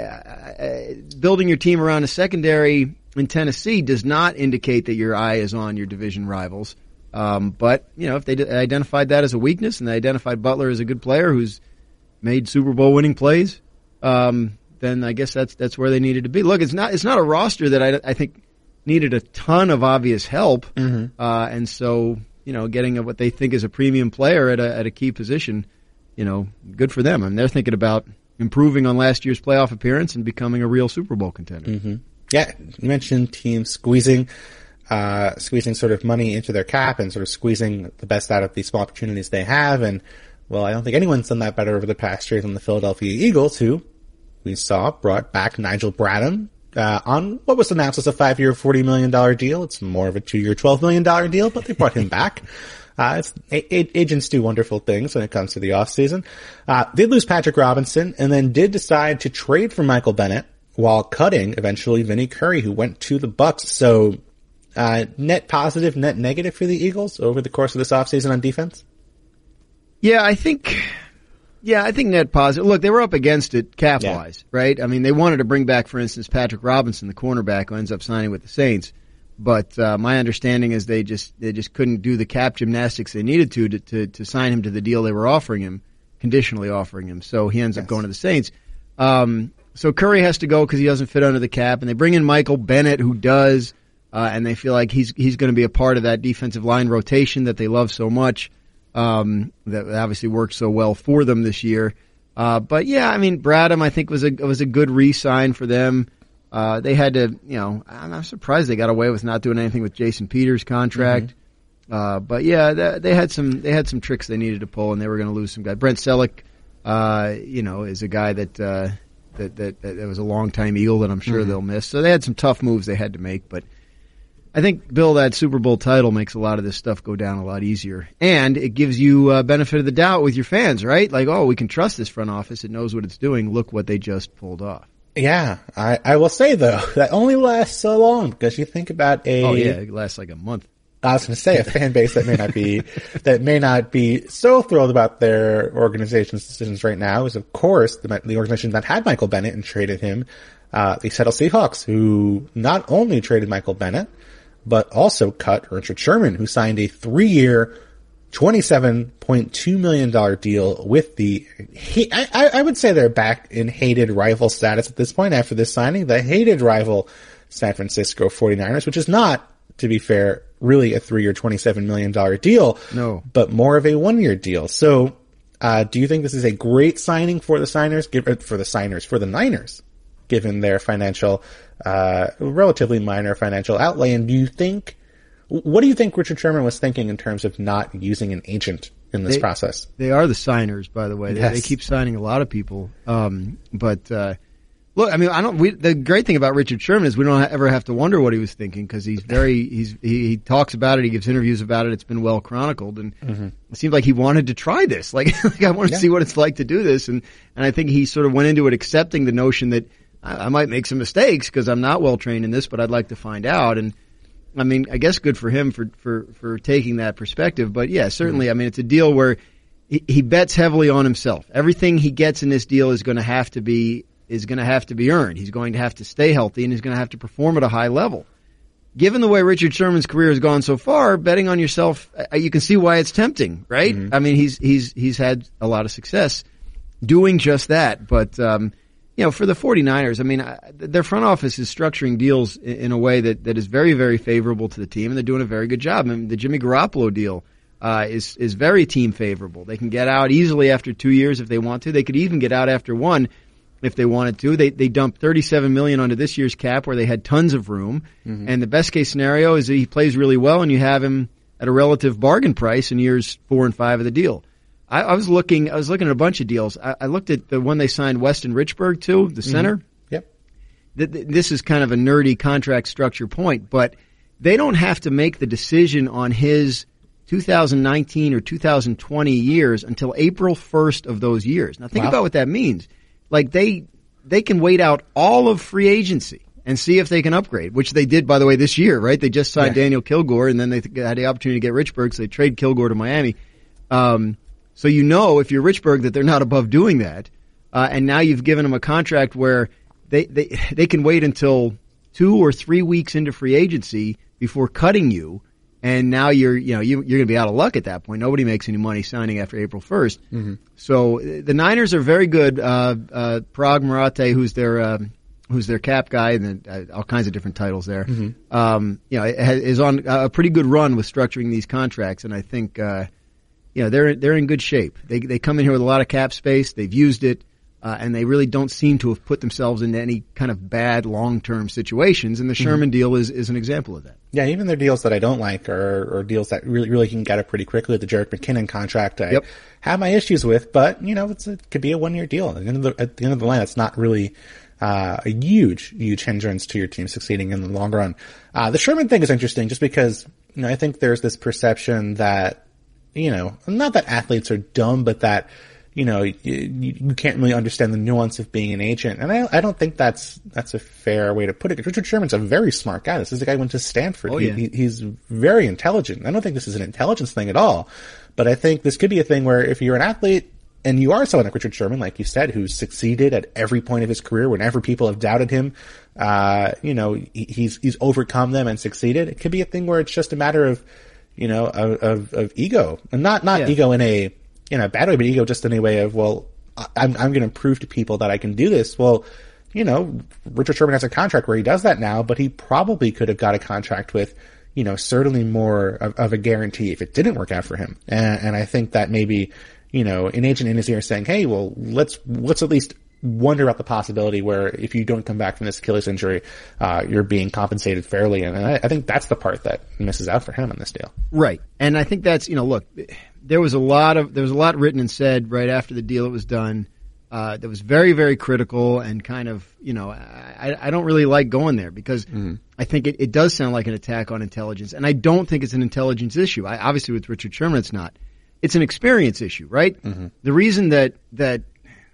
S2: I, building your team around a secondary in Tennessee does not indicate that your eye is on your division rivals. Um, but you know if they d- identified that as a weakness and they identified Butler as a good player who's made Super Bowl winning plays, um, then I guess that's that's where they needed to be. Look, it's not it's not a roster that I, I think needed a ton of obvious help, mm-hmm. uh, and so you know, getting a, what they think is a premium player at a at a key position, you know, good for them. I mean, they're thinking about improving on last year's playoff appearance and becoming a real Super Bowl contender.
S1: Mm-hmm. Yeah, you mentioned teams squeezing. Uh, squeezing sort of money into their cap and sort of squeezing the best out of the small opportunities they have, and well, I don't think anyone's done that better over the past year than the Philadelphia Eagles, who we saw brought back Nigel Bradham uh, on what was announced as a five-year, forty million dollars deal. It's more of a two-year, twelve million dollars deal, but they brought him back. Uh, it's, a- a- agents do wonderful things when it comes to the offseason. Uh, did lose Patrick Robinson and then did decide to trade for Michael Bennett while cutting, eventually, Vinny Curry, who went to the Bucs. So, uh, net positive, net negative for the Eagles over the course of this offseason on defense?
S2: Yeah, I think, yeah, I think net positive. Look, they were up against it cap-wise, yeah. right? I mean, they wanted to bring back, for instance, Patrick Robinson, the cornerback who ends up signing with the Saints. But, uh, my understanding is they just, they just couldn't do the cap gymnastics they needed to, to, to, to sign him to the deal they were offering him, conditionally offering him. So he ends yes. up going to the Saints. Um, so Curry has to go because he doesn't fit under the cap, and they bring in Michael Bennett, who does, uh, and they feel like he's, he's going to be a part of that defensive line rotation that they love so much. Um, that obviously worked so well for them this year. Uh, but yeah, I mean, Bradham, I think was a, was a good re-sign for them. Uh, they had to, you know, I'm, I'm surprised they got away with not doing anything with Jason Peters' contract. Mm-hmm. Uh, but yeah, they, they had some, they had some tricks they needed to pull and they were going to lose some guys. Brent Selleck, uh, you know, is a guy that, uh, that, that, that was a long time Eagle that I'm sure mm-hmm. they'll miss. So they had some tough moves they had to make, but I think, Bill, that Super Bowl title makes a lot of this stuff go down a lot easier. And it gives you uh, benefit of the doubt with your fans, right? Like, oh, we can trust this front office. It knows what it's doing. Look what they just pulled off.
S1: Yeah. I, I will say, though, that only lasts so long because you think about a...
S2: Oh, yeah. It lasts like a month.
S1: I was going to say a fan base that may not be that may not be so thrilled about their organization's decisions right now is, of course, the, the organization that had Michael Bennett and traded him, uh, the Seattle Seahawks, who not only traded Michael Bennett, but also cut Richard Sherman, who signed a three-year, twenty-seven point two million dollars deal with the, I, I would say they're back in hated rival status at this point after this signing, the hated rival San Francisco forty-niners, which is not, to be fair, really a three-year, twenty-seven million dollars deal.
S2: No.
S1: But more of a one-year deal. So, uh, do you think this is a great signing for the signers, for the signers, for the Niners, given their financial, uh, relatively minor financial outlay? And do you think, what do you think Richard Sherman was thinking in terms of not using an agent in this
S2: they,
S1: process?
S2: They are the signers, by the way. They,
S1: yes.
S2: they keep signing a lot of people. Um, but, uh, look, I mean, I don't, we, the great thing about Richard Sherman is we don't ever have to wonder what he was thinking because he's very, he's, he, he talks about it, he gives interviews about it, it's been well chronicled, and mm-hmm. it seemed like he wanted to try this. Like, like I want to yeah. see what it's like to do this, and, and I think he sort of went into it accepting the notion that I, I might make some mistakes because I'm not well trained in this, but I'd like to find out. And I mean, I guess good for him for, for, for taking that perspective, but yeah, certainly, mm-hmm. I mean, it's a deal where he, he bets heavily on himself. Everything he gets in this deal is going to have to be is going to have to be earned. He's going to have to stay healthy, and he's going to have to perform at a high level. Given the way Richard Sherman's career has gone so far, betting on yourself, you can see why it's tempting, right? Mm-hmm. I mean, he's he's he's had a lot of success doing just that. But, um, you know, for the forty-niners, I mean, their front office is structuring deals in a way that, that is very, very favorable to the team, and they're doing a very good job. I mean, the Jimmy Garoppolo deal uh, is is very team favorable. They can get out easily after two years if they want to. They could even get out after one if they wanted to. They they dumped thirty-seven million dollars onto this year's cap where they had tons of room. Mm-hmm. And the best case scenario is that he plays really well and you have him at a relative bargain price in years four and five of the deal. I, I was looking I was looking at a bunch of deals. I, I looked at the one they signed Weston Richburg to, the center.
S1: Mm-hmm. Yep.
S2: Th- th- this is kind of a nerdy contract structure point, but they don't have to make the decision on his two thousand nineteen or two thousand twenty years until April first of those years. Now think wow. about what that means. Like they, they can wait out all of free agency and see if they can upgrade, which they did, by the way, this year, right? They just signed yeah. Daniel Kilgore, and then they th- had the opportunity to get Richburg, so they trade Kilgore to Miami. Um, so you know, if you're Richburg, that they're not above doing that. Uh, and now you've given them a contract where they, they, they can wait until two or three weeks into free agency before cutting you. And now you're, you know, you, you're going to be out of luck at that point. Nobody makes any money signing after April first. Mm-hmm. So the Niners are very good. Uh, uh, Parag Marate, who's their, uh, who's their cap guy, and uh, all kinds of different titles there. Mm-hmm. Um, you know, is on a pretty good run with structuring these contracts. And I think, uh, you know, they're, they're in good shape. They, they come in here with a lot of cap space. They've used it. Uh, and they really don't seem to have put themselves into any kind of bad long-term situations, and the Sherman mm-hmm. deal is, is an example of that.
S1: Yeah, even their deals that I don't like are, are deals that really, really can get up pretty quickly. The Jerick McKinnon contract I
S2: yep.
S1: have my issues with, but, you know, it's a, it could be a one-year deal. At the end of the, at the end of the line, it's not really uh, a huge, huge hindrance to your team succeeding in the long run. Uh, the Sherman thing is interesting just because, you know, I think there's this perception that, you know, not that athletes are dumb, but that, you know, you, you can't really understand the nuance of being an agent. And I, I don't think that's, that's a fair way to put it. Richard Sherman's a very smart guy. This is the guy who went to Stanford.
S2: Oh, yeah.
S1: he, he's very intelligent. I don't think this is an intelligence thing at all. But I think this could be a thing where if you're an athlete and you are someone like Richard Sherman, like you said, who's succeeded at every point of his career, whenever people have doubted him, uh, you know, he, he's, he's overcome them and succeeded. It could be a thing where it's just a matter of, you know, of, of, of ego, and not, not yeah. ego in a, in a bad way, but ego just in a way of, well, I'm, I'm going to prove to people that I can do this. Well, you know, Richard Sherman has a contract where he does that now, but he probably could have got a contract with, you know, certainly more of, of a guarantee if it didn't work out for him. And, and I think that maybe, you know, an agent in his ear saying, hey, well, let's, let's at least wonder about the possibility where if you don't come back from this Achilles injury, uh, you're being compensated fairly. And I, I think that's the part that misses out for him in this deal.
S2: Right. And I think that's, you know, look, there was a lot of, there was a lot written and said right after the deal was done. uh, that was very, very critical and kind of, you know, I, I don't really like going there because mm. I think it, it does sound like an attack on intelligence. And I don't think it's an intelligence issue. I, obviously with Richard Sherman, it's not. It's an experience issue, right? Mm-hmm. The reason that, that,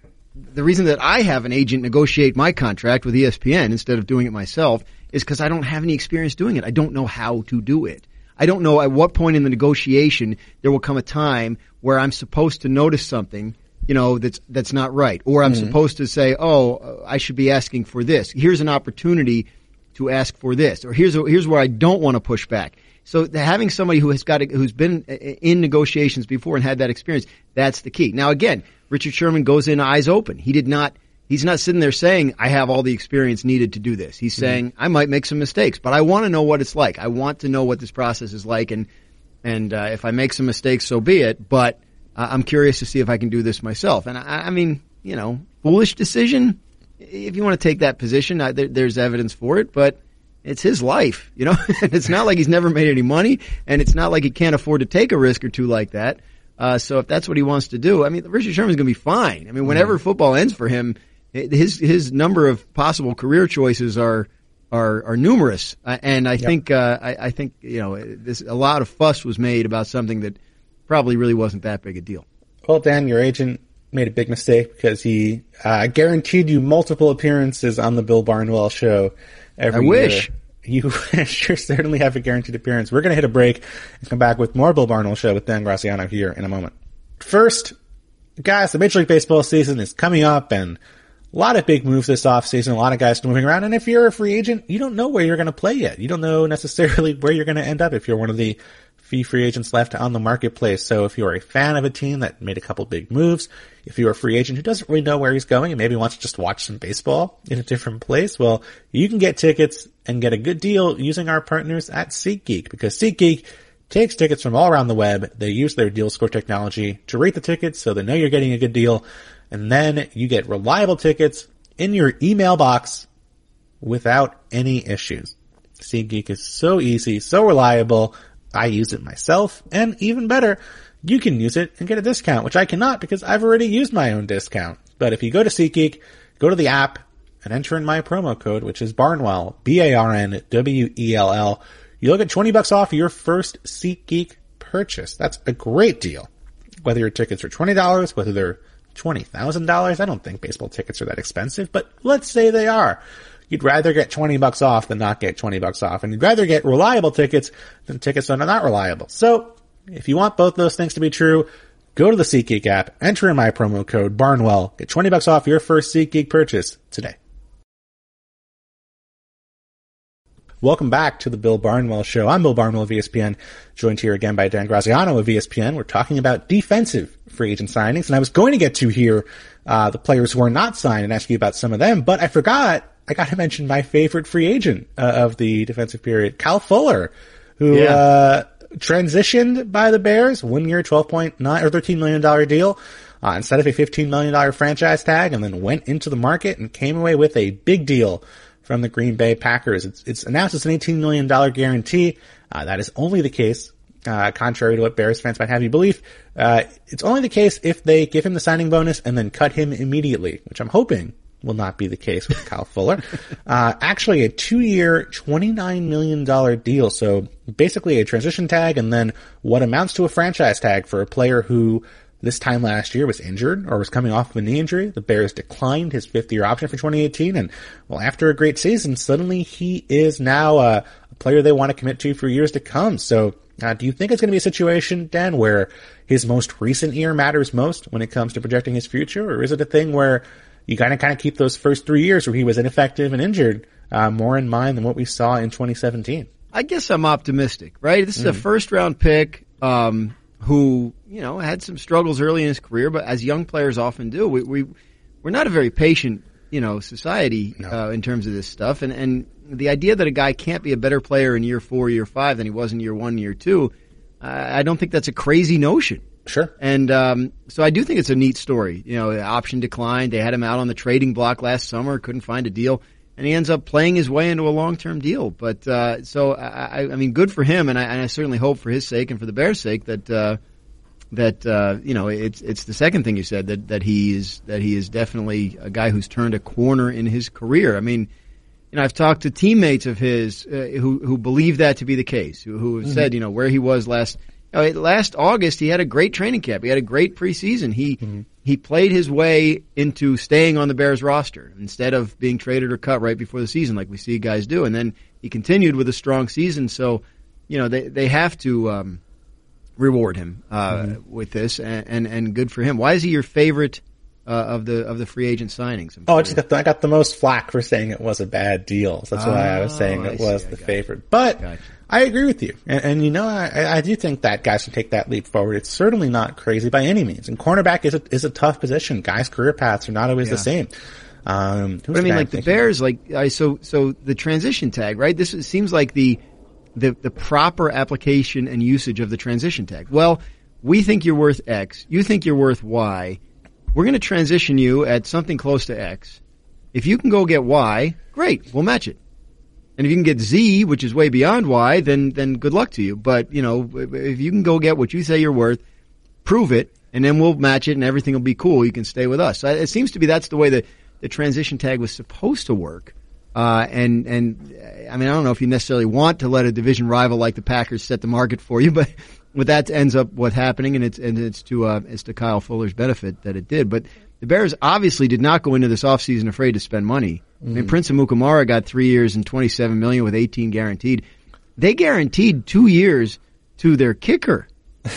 S2: the reason that I have an agent negotiate my contract with E S P N instead of doing it myself is because I don't have any experience doing it. I don't know how to do it. I don't know at what point in the negotiation there will come a time where I'm supposed to notice something, you know, that's that's not right, or I'm mm-hmm. supposed to say, "Oh, I should be asking for this. Here's an opportunity to ask for this," or here's a, here's where I don't want to push back. So the, having somebody who has got a, who's been in negotiations before and had that experience, that's the key. Now, again, Richard Sherman goes in eyes open. He did not. He's not sitting there saying, I have all the experience needed to do this. He's mm-hmm. saying, I might make some mistakes, but I want to know what it's like. I want to know what this process is like, and and uh, if I make some mistakes, so be it, but uh, I'm curious to see if I can do this myself. And I, I mean, you know, foolish decision, if you want to take that position, I, there, there's evidence for it, but it's his life, you know. It's not like he's never made any money, and it's not like he can't afford to take a risk or two like that. Uh, so if that's what he wants to do, I mean, Richard Sherman's going to be fine. I mean, whenever mm-hmm. football ends for him, His his number of possible career choices are are, are numerous, uh, and I yep. think uh, I, I think you know this, a lot of fuss was made about something that probably really wasn't that big a deal.
S1: Well, Dan, your agent made a big mistake because he uh, guaranteed you multiple appearances on the Bill Barnwell show every
S2: I wish.
S1: year. You sure certainly have a guaranteed appearance. We're going to hit a break and come back with more Bill Barnwell show with Dan Graziano here in a moment. First, guys, the Major League Baseball season is coming up, and a lot of big moves this offseason, a lot of guys moving around. And if you're a free agent, you don't know where you're going to play yet. You don't know necessarily where you're going to end up if you're one of the few free agents left on the marketplace. So if you're a fan of a team that made a couple big moves, if you're a free agent who doesn't really know where he's going and maybe wants to just watch some baseball in a different place, well, you can get tickets and get a good deal using our partners at SeatGeek, because SeatGeek takes tickets from all around the web. They use their deal score technology to rate the tickets so they know you're getting a good deal. And then you get reliable tickets in your email box without any issues. SeatGeek is so easy, so reliable. I use it myself. And even better, you can use it and get a discount, which I cannot because I've already used my own discount. But if you go to SeatGeek, go to the app and enter in my promo code, which is Barnwell, B A R N W E L L, you'll get twenty bucks off your first SeatGeek purchase. That's a great deal. Whether your tickets are twenty dollars, whether they're twenty thousand dollars. I don't think baseball tickets are that expensive, but let's say they are. You'd rather get twenty bucks off than not get twenty bucks off. And you'd rather get reliable tickets than tickets that are not reliable. So if you want both those things to be true, go to the SeatGeek app, enter in my promo code Barnwell, get twenty bucks off your first SeatGeek purchase today. Welcome back to the Bill Barnwell Show. I'm Bill Barnwell of E S P N, joined here again by Dan Graziano of E S P N. We're talking about defensive free agent signings, and I was going to get to here uh the players who are not signed and ask you about some of them, but I forgot. I got to mention my favorite free agent uh, of the defensive period, Kyle Fuller, who yeah. uh transitioned by the Bears, one year, twelve point nine or thirteen million dollars deal uh, instead of a fifteen million dollars franchise tag, and then went into the market and came away with a big deal from the Green Bay Packers. It's, it's announced as an eighteen million dollars guarantee. Uh, that is only the case, uh, contrary to what Bears fans might have you believe. Uh, it's only the case if they give him the signing bonus and then cut him immediately, which I'm hoping will not be the case with Kyle Fuller. Uh, actually a two-year, twenty-nine million dollars deal. So basically a transition tag and then what amounts to a franchise tag for a player who this time last year was injured or was coming off of a knee injury. The Bears declined his fifth year option for twenty eighteen. And well, after a great season, suddenly he is now a, a player they want to commit to for years to come. So uh, do you think it's going to be a situation, Dan, where his most recent year matters most when it comes to projecting his future? Or is it a thing where you got to kind of keep those first three years where he was ineffective and injured uh, more in mind than what we saw in twenty seventeen?
S2: I guess I'm optimistic, right? This is mm. a first round pick. Um, who, you know, had some struggles early in his career, but as young players often do, we, we, we're not a very patient, you know, society, no. uh, in terms of this stuff. And, and the idea that a guy can't be a better player in year four, year five than he was in year one, year two, uh, I don't think that's a crazy notion.
S1: Sure.
S2: And, um, so I do think it's a neat story. You know, the option declined. They had him out on the trading block last summer, couldn't find a deal. And he ends up playing his way into a long-term deal. But, uh, so, I, I mean, good for him. And I, and I certainly hope for his sake and for the Bears' sake that, uh, that uh, you know it's it's the second thing you said that that he is that he is definitely a guy who's turned a corner in his career. I mean, you know, I've talked to teammates of his uh, who who believe that to be the case, who who have mm-hmm. said, you know, where he was last you know, last August, he had a great training camp, he had a great preseason. He mm-hmm. he played his way into staying on the Bears roster instead of being traded or cut right before the season, like we see guys do. And then he continued with a strong season. So, you know, they they have to. Um, reward him uh, mm-hmm. with this, and, and and good for him. Why is he your favorite uh, of the of the free agent signings?
S1: Oh, I just got the, I got the most flack for saying it was a bad deal. So that's oh, why I was saying it was the favorite. You. But gotcha. I agree with you, and, and you know, I, I do think that guys should take that leap forward. It's certainly not crazy by any means. And cornerback is a, is a tough position. Guys' career paths are not always yeah. the same. Um,
S2: but I mean, like the Bears, like I, so so the transition tag, right? This is, seems like the. The, the proper application and usage of the transition tag. Well, we think you're worth X. You think you're worth Y. We're going to transition you at something close to X. If you can go get Y, great. We'll match it. And if you can get Z, which is way beyond Y, then then good luck to you. But, you know, if you can go get what you say you're worth, prove it, and then we'll match it and everything will be cool. You can stay with us. So it seems to be that's the way the, the transition tag was supposed to work. Uh, and, and, I mean, I don't know if you necessarily want to let a division rival like the Packers set the market for you, but, but that ends up what's happening, and it's, and it's to, uh, it's to Kyle Fuller's benefit that it did. But the Bears obviously did not go into this offseason afraid to spend money. Mm. I mean, Prince Amukamara got three years and twenty-seven million dollars with eighteen guaranteed. They guaranteed two years to their kicker.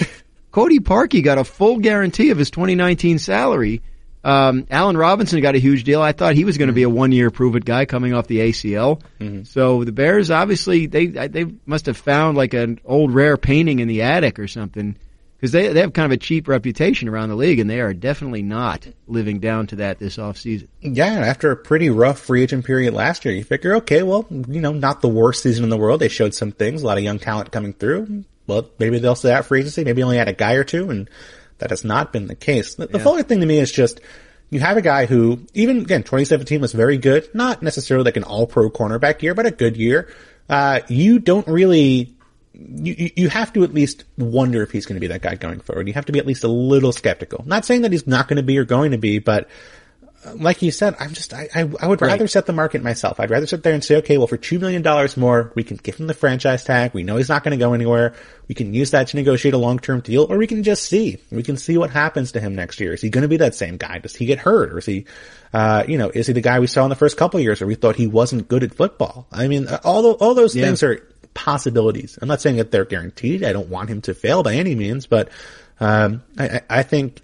S2: Cody Parkey got a full guarantee of his twenty nineteen salary. Um, Allen Robinson got a huge deal. I thought he was going to be a one-year prove-it guy coming off the A C L. Mm-hmm. So the Bears, obviously, they they must have found like an old rare painting in the attic or something, because they they have kind of a cheap reputation around the league, and they are definitely not living down to that this offseason.
S1: Yeah, after a pretty rough free agent period last year, you figure, okay, well, you know, not the worst season in the world. They showed some things, a lot of young talent coming through. Well, maybe they'll stay out free agency. Maybe only had a guy or two, and that has not been the case. The, yeah. the Fuller thing to me is just, you have a guy who, even, again, twenty seventeen was very good. Not necessarily like an all-pro cornerback year, but a good year. Uh, you don't really, you, you have to at least wonder if he's going to be that guy going forward. You have to be at least a little skeptical. Not saying that he's not going to be or going to be, but like you said, I'm just, I, I, I would rather right. set the market myself. I'd rather sit there and say, okay, well, for two million dollars more, we can give him the franchise tag. We know he's not going to go anywhere. We can use that to negotiate a long-term deal, or we can just see. We can see what happens to him next year. Is he going to be that same guy? Does he get hurt? Or is he, uh, you know, is he the guy we saw in the first couple of years where we thought he wasn't good at football? I mean, all, the, all those yeah. things are possibilities. I'm not saying that they're guaranteed. I don't want him to fail by any means, but, um, I, I think,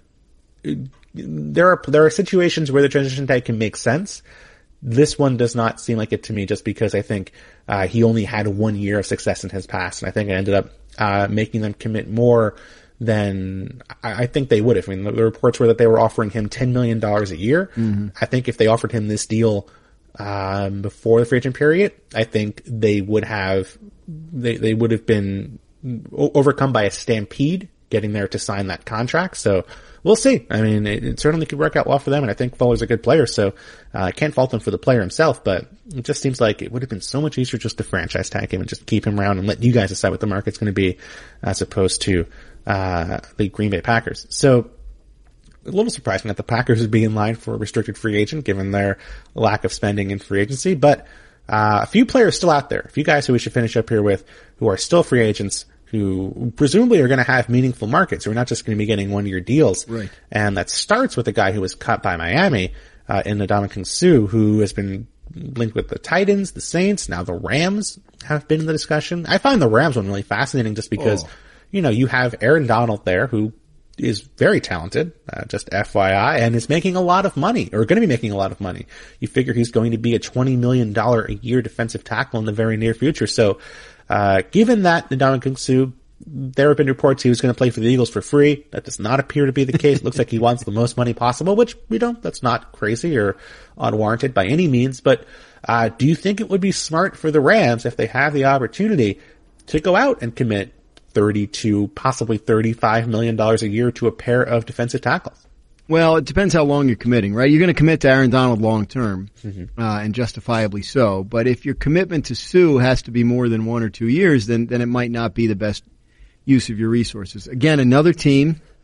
S1: There are there are situations where the transition tag can make sense. This one does not seem like it to me, just because I think uh he only had one year of success in his past, and I think it ended up uh making them commit more than I, I think they would have. I mean, the, the reports were that they were offering him ten million dollars a year. Mm-hmm. I think if they offered him this deal um before the free agent period, I think they would have they they would have been overcome by a stampede getting there to sign that contract. So we'll see. I mean, it, it certainly could work out well for them, and I think Fuller's a good player, so I uh, can't fault him for the player himself, but it just seems like it would have been so much easier just to franchise tag him and just keep him around and let you guys decide what the market's going to be, as opposed to uh the Green Bay Packers. So a little surprising that the Packers would be in line for a restricted free agent, given their lack of spending in free agency, but uh a few players still out there, a few guys who we should finish up here with, who are still free agents, who presumably are going to have meaningful markets. We're not just going to be getting one-year deals.
S2: Right.
S1: And that starts with a guy who was cut by Miami, uh, in Ndamukong Suh, who has been linked with the Titans, the Saints, now the Rams have been in the discussion. I find the Rams one really fascinating, just because, oh. you know, you have Aaron Donald there, who is very talented, uh, just F Y I, and is making a lot of money, or going to be making a lot of money. You figure he's going to be a twenty million dollars a year defensive tackle in the very near future. So, Uh, given that Ndamukong Suh, there have been reports he was going to play for the Eagles for free. That does not appear to be the case. It looks like he wants the most money possible, which, you know, that's not crazy or unwarranted by any means. But, uh, do you think it would be smart for the Rams, if they have the opportunity, to go out and commit thirty-two, possibly thirty-five million dollars a year to a pair of defensive tackles?
S2: Well, it depends how long you're committing, right? You're going to commit to Aaron Donald long term, mm-hmm. uh, and justifiably so. But if your commitment to Suh has to be more than one or two years, then then it might not be the best use of your resources. Again, another team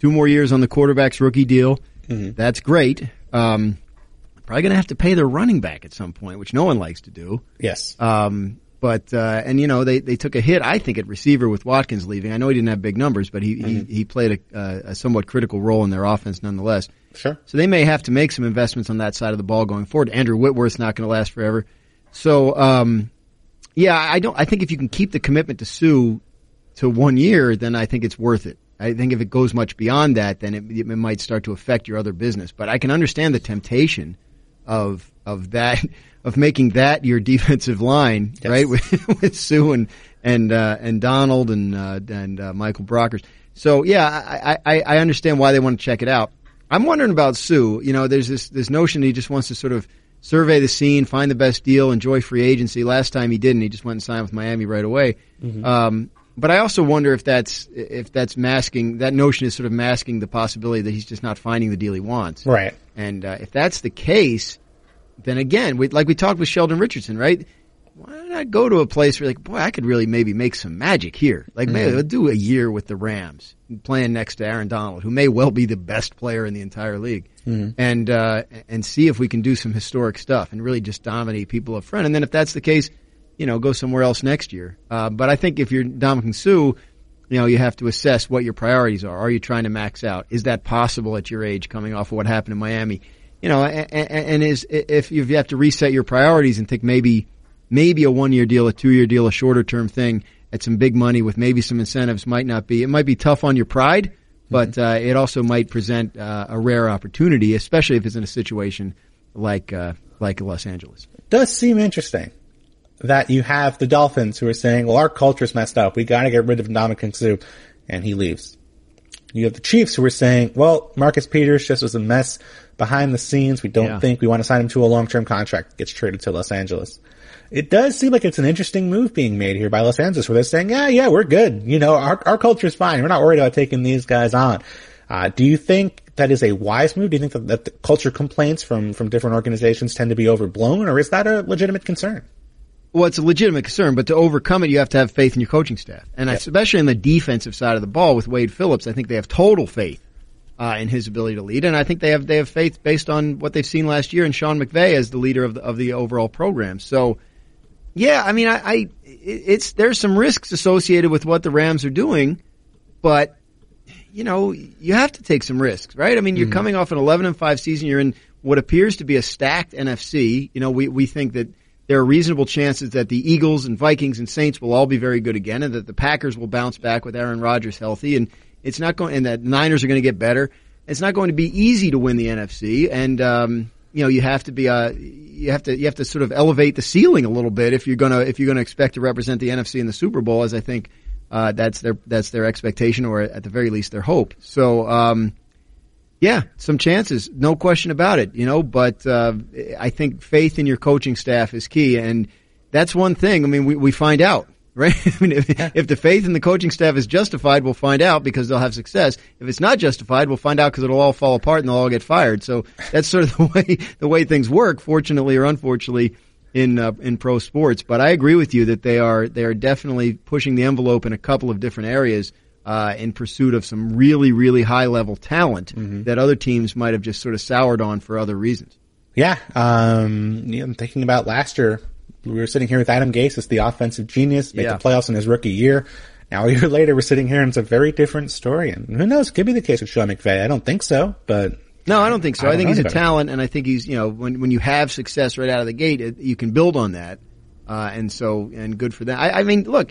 S2: two more years on the quarterback's rookie deal. Mm-hmm. That's great. Um, probably going to have to pay their running back at some point, which no one likes to do.
S1: Yes.
S2: Um, but, uh, and you know, they, they took a hit, I think, at receiver with Watkins leaving. I know he didn't have big numbers, but he, mm-hmm. he, he played a, uh, a somewhat critical role in their offense nonetheless.
S1: Sure.
S2: So they may have to make some investments on that side of the ball going forward. Andrew Whitworth's not going to last forever. So, um, yeah, I don't, I think if you can keep the commitment to Sue to one year, then I think it's worth it. I think if it goes much beyond that, then it, it might start to affect your other business. But I can understand the temptation of of that of making that your defensive line, yes. right? With, with Sue and and uh, and Donald and uh, and uh, Michael Brockers. So yeah, I, I I understand why they want to check it out. I'm wondering about Sue. You know, there's this this notion that he just wants to sort of survey the scene, find the best deal, enjoy free agency. Last time he didn't. He just went and signed with Miami right away. Mm-hmm. Um, But I also wonder if that's if that's masking that notion is sort of masking the possibility that he's just not finding the deal he wants.
S1: Right.
S2: And uh, if that's the case, then again, we, like we talked with Sheldon Richardson, right? Why not go to a place where, like, boy, I could really maybe make some magic here. Like, mm-hmm. maybe I'll do a year with the Rams, playing next to Aaron Donald, who may well be the best player in the entire league, mm-hmm. and uh, and see if we can do some historic stuff and really just dominate people up front. And then if that's the case, you know, go somewhere else next year. Uh, but I think if you're Dominican Sue, you know, you have to assess what your priorities are. Are you trying to max out? Is that possible at your age, coming off of what happened in Miami? You know, and, and is if you have to reset your priorities and think maybe maybe a one-year deal, a two-year deal, a shorter-term thing at some big money with maybe some incentives might not be. It might be tough on your pride, but mm-hmm. uh, it also might present uh, a rare opportunity, especially if it's in a situation like uh, like Los Angeles.
S1: It does seem interesting that you have the Dolphins who are saying, well, our culture's messed up. We got to get rid of Ndamukong Suh, and he leaves. You have the Chiefs who are saying, well, Marcus Peters just was a mess behind the scenes. We don't yeah. think we want to sign him to a long-term contract. Gets traded to Los Angeles. It does seem like it's an interesting move being made here by Los Angeles where they're saying, yeah, yeah, we're good. You know, our, our culture's fine. We're not worried about taking these guys on. Uh, do you think that is a wise move? Do you think that, that the culture complaints from, from different organizations tend to be overblown, or is that a legitimate concern?
S2: Well, it's a legitimate concern, but to overcome it, you have to have faith in your coaching staff. And yep. especially in the defensive side of the ball with Wade Phillips, I think they have total faith uh, in his ability to lead. And I think they have they have faith based on what they've seen last year in Sean McVay as the leader of the, of the overall program. So, yeah, I mean, I, I it's there's some risks associated with what the Rams are doing, but, you know, you have to take some risks, right? I mean, you're mm-hmm. coming off an eleven and five season. You're in what appears to be a stacked N F C. You know, we we think that there are reasonable chances that the Eagles and Vikings and Saints will all be very good again, and that the Packers will bounce back with Aaron Rodgers healthy, and it's not going, and that Niners are going to get better. It's not going to be easy to win the N F C, and um, you know you have to be, uh, you have to, you have to sort of elevate the ceiling a little bit if you're gonna, if you're gonna expect to represent the N F C in the Super Bowl, as I think uh, that's their, that's their expectation, or at the very least their hope. So. Um, Yeah, some chances, no question about it, you know, but uh, I think faith in your coaching staff is key, and that's one thing. I mean, we, we find out, right? I mean, if, if the faith in the coaching staff is justified, we'll find out because they'll have success. If it's not justified, we'll find out because it'll all fall apart and they'll all get fired. So that's sort of the way the way things work, fortunately or unfortunately, in uh, in pro sports. But I agree with you that they are they are definitely pushing the envelope in a couple of different areas. Uh, in pursuit of some really, really high-level talent mm-hmm. that other teams might have just sort of soured on for other reasons.
S1: Yeah, um, you know, I'm thinking about last year. We were sitting here with Adam Gase as the offensive genius, made yeah. the playoffs in his rookie year. Now a year later, we're sitting here and it's a very different story. And who knows? It could be the case with Sean McVay. I don't think so, but
S2: no, I don't think so. I, I think he's a talent,
S1: it.
S2: and I think he's, you know, when when you have success right out of the gate, it, you can build on that, uh, and so and good for that. I, I mean, look.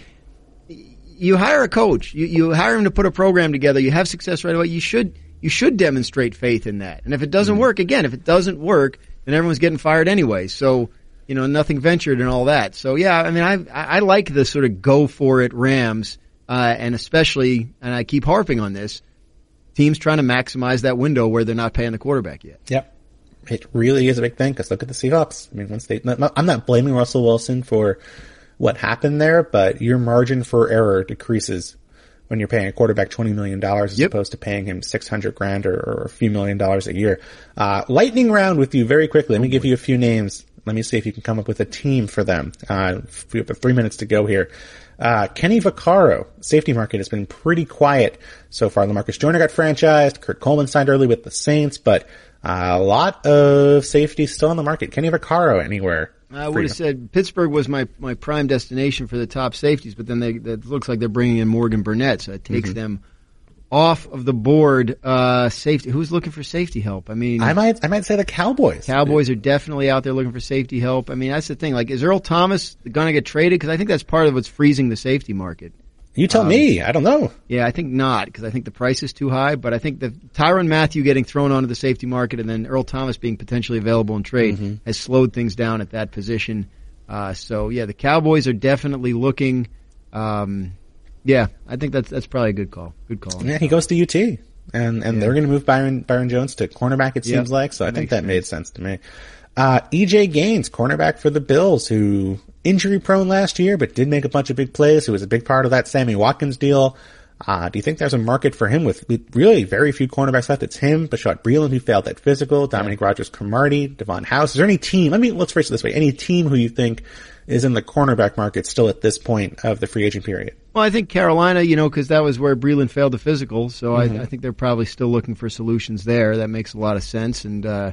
S2: You hire a coach. You, you hire him to put a program together. You have success right away. You should you should demonstrate faith in that. And if it doesn't mm-hmm. work, again, if it doesn't work, then everyone's getting fired anyway. So, you know, nothing ventured and all that. So, yeah, I mean, I I like the sort of go for it Rams, uh, and especially, and I keep harping on this, teams trying to maximize that window where they're not paying the quarterback yet.
S1: Yep. It really is a big thing because look at the Seahawks. I mean, once they, I'm not blaming Russell Wilson for what happened there, but your margin for error decreases when you're paying a quarterback twenty million dollars as yep. opposed to paying him six hundred grand or, or a few million dollars a year. Uh, lightning round with you very quickly. Let me give you a few names. Let me see if you can come up with a team for them. Uh, we have three minutes to go here. Uh, Kenny Vaccaro, safety market has been pretty quiet so far. LaMarcus Joyner got franchised. Kurt Coleman signed early with the Saints, but uh, a lot of safety still on the market. Kenny Vaccaro anywhere?
S2: I would have said Pittsburgh was my, my prime destination for the top safeties, but then they, it looks like they're bringing in Morgan Burnett, so it takes mm-hmm. them off of the board. Uh, safety. Who's looking for safety help? I mean,
S1: I might, I might say the Cowboys.
S2: Cowboys are definitely out there looking for safety help. I mean, that's the thing. Like, is Earl Thomas going to get traded? Because I think that's part of what's freezing the safety market.
S1: You tell um, me. I don't know.
S2: Yeah, I think not, because I think the price is too high. But I think the Tyrann Mathieu getting thrown onto the safety market and then Earl Thomas being potentially available in trade mm-hmm. has slowed things down at that position. Uh, so yeah, the Cowboys are definitely looking. Um, yeah, I think that's that's probably a good call. Good call.
S1: Yeah, he goes to U T, and and yeah. they're going to move Byron Byron Jones to cornerback. It seems yep. like so. I think that sense. made sense to me. Uh, E J Gaines, cornerback for the Bills, who injury prone last year, but did make a bunch of big plays. Who was a big part of that Sammy Watkins deal. Uh, do you think there's a market for him with, with really very few cornerbacks left? It's him, Bashad Breeland, who failed that physical, Dominic yeah. Rodgers-Cromartie, Devon House. Is there any team, I mean, let's phrase it this way, any team who you think is in the cornerback market still at this point of the free agent period?
S2: Well, I think Carolina, you know, because that was where Breeland failed the physical, so mm-hmm. I, I think they're probably still looking for solutions there. That makes a lot of sense. And, uh,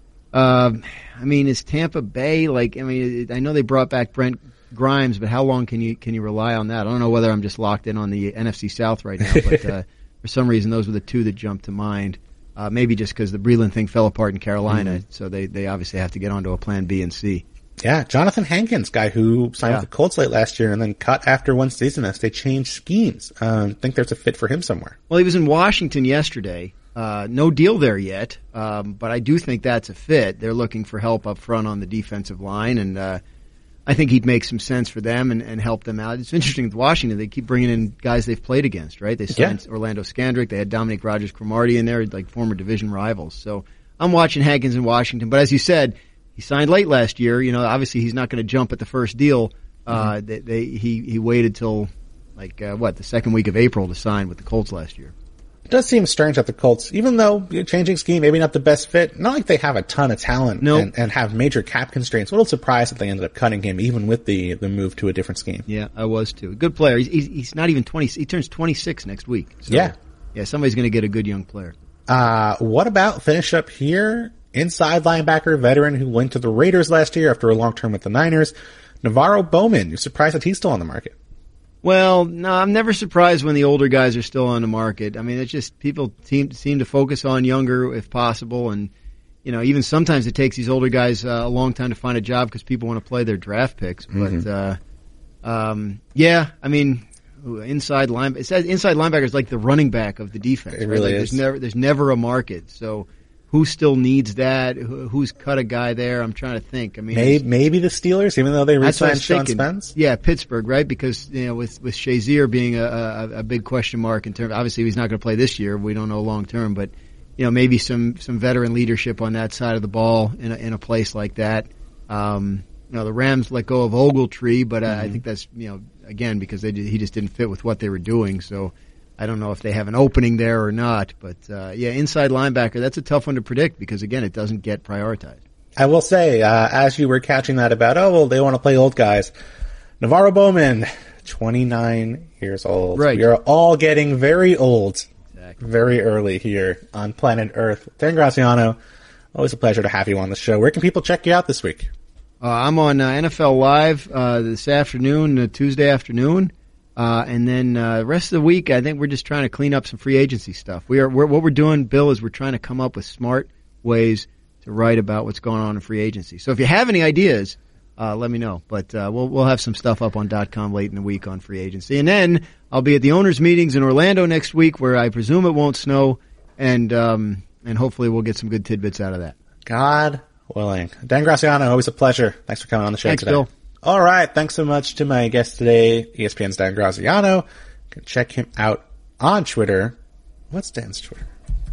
S2: uh, I mean, is Tampa Bay, like, I mean, I know they brought back Brent Grimes, but how long can you can you rely on that? I don't know whether I'm just locked in on the N F C South right now, but uh, for some reason those were the two that jumped to mind. Uh, maybe just because the Breeland thing fell apart in Carolina, mm-hmm. so they, they obviously have to get onto a plan B and C.
S1: Yeah, Jonathan Hankins, guy who signed
S2: yeah.
S1: with the Colts late last year and then cut after one season as they changed schemes. Um, think there's a fit for him somewhere.
S2: Well, he was in Washington yesterday. Uh, no deal there yet, um, but I do think that's a fit. They're looking for help up front on the defensive line, and uh, I think he'd make some sense for them and, and help them out. It's interesting with Washington. They keep bringing in guys they've played against, right? They signed yeah. Orlando Scandrick. They had Dominic Rodgers-Cromartie in there, like former division rivals. So I'm watching Hankins in Washington. But as you said, he signed late last year. You know, obviously he's not going to jump at the first deal. Uh, mm-hmm. they, they, he, he waited till, like, uh, what, the second week of April to sign with the Colts last year.
S1: It does seem strange that the Colts, even though changing scheme, maybe not the best fit, not like they have a ton of talent
S2: nope.
S1: and, and have major cap constraints. A little surprised that they ended up cutting him, even with the, the move to a different scheme.
S2: Yeah, I was too. Good player. He's, he's, he's not even twenty. He turns twenty-six next week. So,
S1: yeah.
S2: Yeah, somebody's going to get a good young player.
S1: Uh, what about finish up here? Inside linebacker veteran who went to the Raiders last year after a long term with the Niners. Navarro Bowman. You're surprised that he's still on the market.
S2: Well, no, I'm never surprised when the older guys are still on the market. I mean, it's just people seem, seem to focus on younger if possible. And, you know, even sometimes it takes these older guys uh, a long time to find a job because people want to play their draft picks. But, mm-hmm. uh, um, yeah, I mean, inside line, it says inside linebacker is like the running back of the defense.
S1: It
S2: right?
S1: really
S2: like
S1: is.
S2: There's never, there's never a market. So, who still needs that? Who, who's cut a guy there? I'm trying to think. I mean,
S1: maybe, maybe the Steelers, even though they re-signed Sean Spence.
S2: Yeah, Pittsburgh, right? Because you know, with with Shazier being a, a, a big question mark in terms, obviously he's not going to play this year. We don't know long term, but you know, maybe some some veteran leadership on that side of the ball in a, in a place like that. Um, you know, the Rams let go of Ogletree, but uh, mm-hmm. I think that's you know again because they did, he just didn't fit with what they were doing. So. I don't know if they have an opening there or not, but uh, yeah, inside linebacker, that's a tough one to predict because, again, it doesn't get prioritized.
S1: I will say, uh, as you were catching that about, oh, well, they want to play old guys, Navarro Bowman, twenty-nine years old.
S2: Right.
S1: We are all getting very old
S2: exactly.
S1: very early here on planet Earth. Dan Graziano, always a pleasure to have you on the show. Where can people check you out this week?
S2: Uh, I'm on uh, N F L Live uh, this afternoon, uh, Tuesday afternoon. Uh, and then uh, the rest of the week, I think we're just trying to clean up some free agency stuff. We are we're, what we're doing, Bill, is we're trying to come up with smart ways to write about what's going on in free agency. So if you have any ideas, uh, let me know. But uh, we'll we'll have some stuff up on .com late in the week on free agency. And then I'll be at the owners' meetings in Orlando next week, where I presume it won't snow, and um, and hopefully we'll get some good tidbits out of that.
S1: God willing. Dan Graziano, always a pleasure. Thanks for coming on the show
S2: Thanks,
S1: today.
S2: Bill.
S1: All right. Thanks so much to my guest today, E S P N's Dan Graziano. You can check him out on Twitter. What's Dan's Twitter?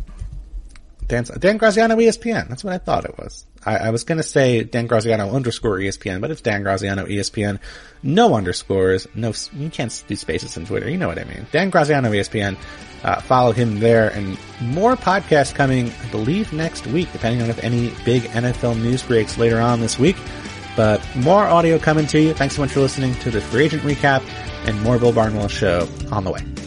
S1: Dan's, Dan Graziano E S P N. That's what I thought it was. I, I was going to say Dan Graziano underscore E S P N, but it's Dan Graziano E S P N. No underscores. No, you can't do spaces in Twitter. You know what I mean. Dan Graziano E S P N. Uh, follow him there, and more podcasts coming, I believe, next week, depending on if any big N F L news breaks later on this week. But more audio coming to you. Thanks so much for listening to the Free Agent Recap, and more Bill Barnwell Show on the way.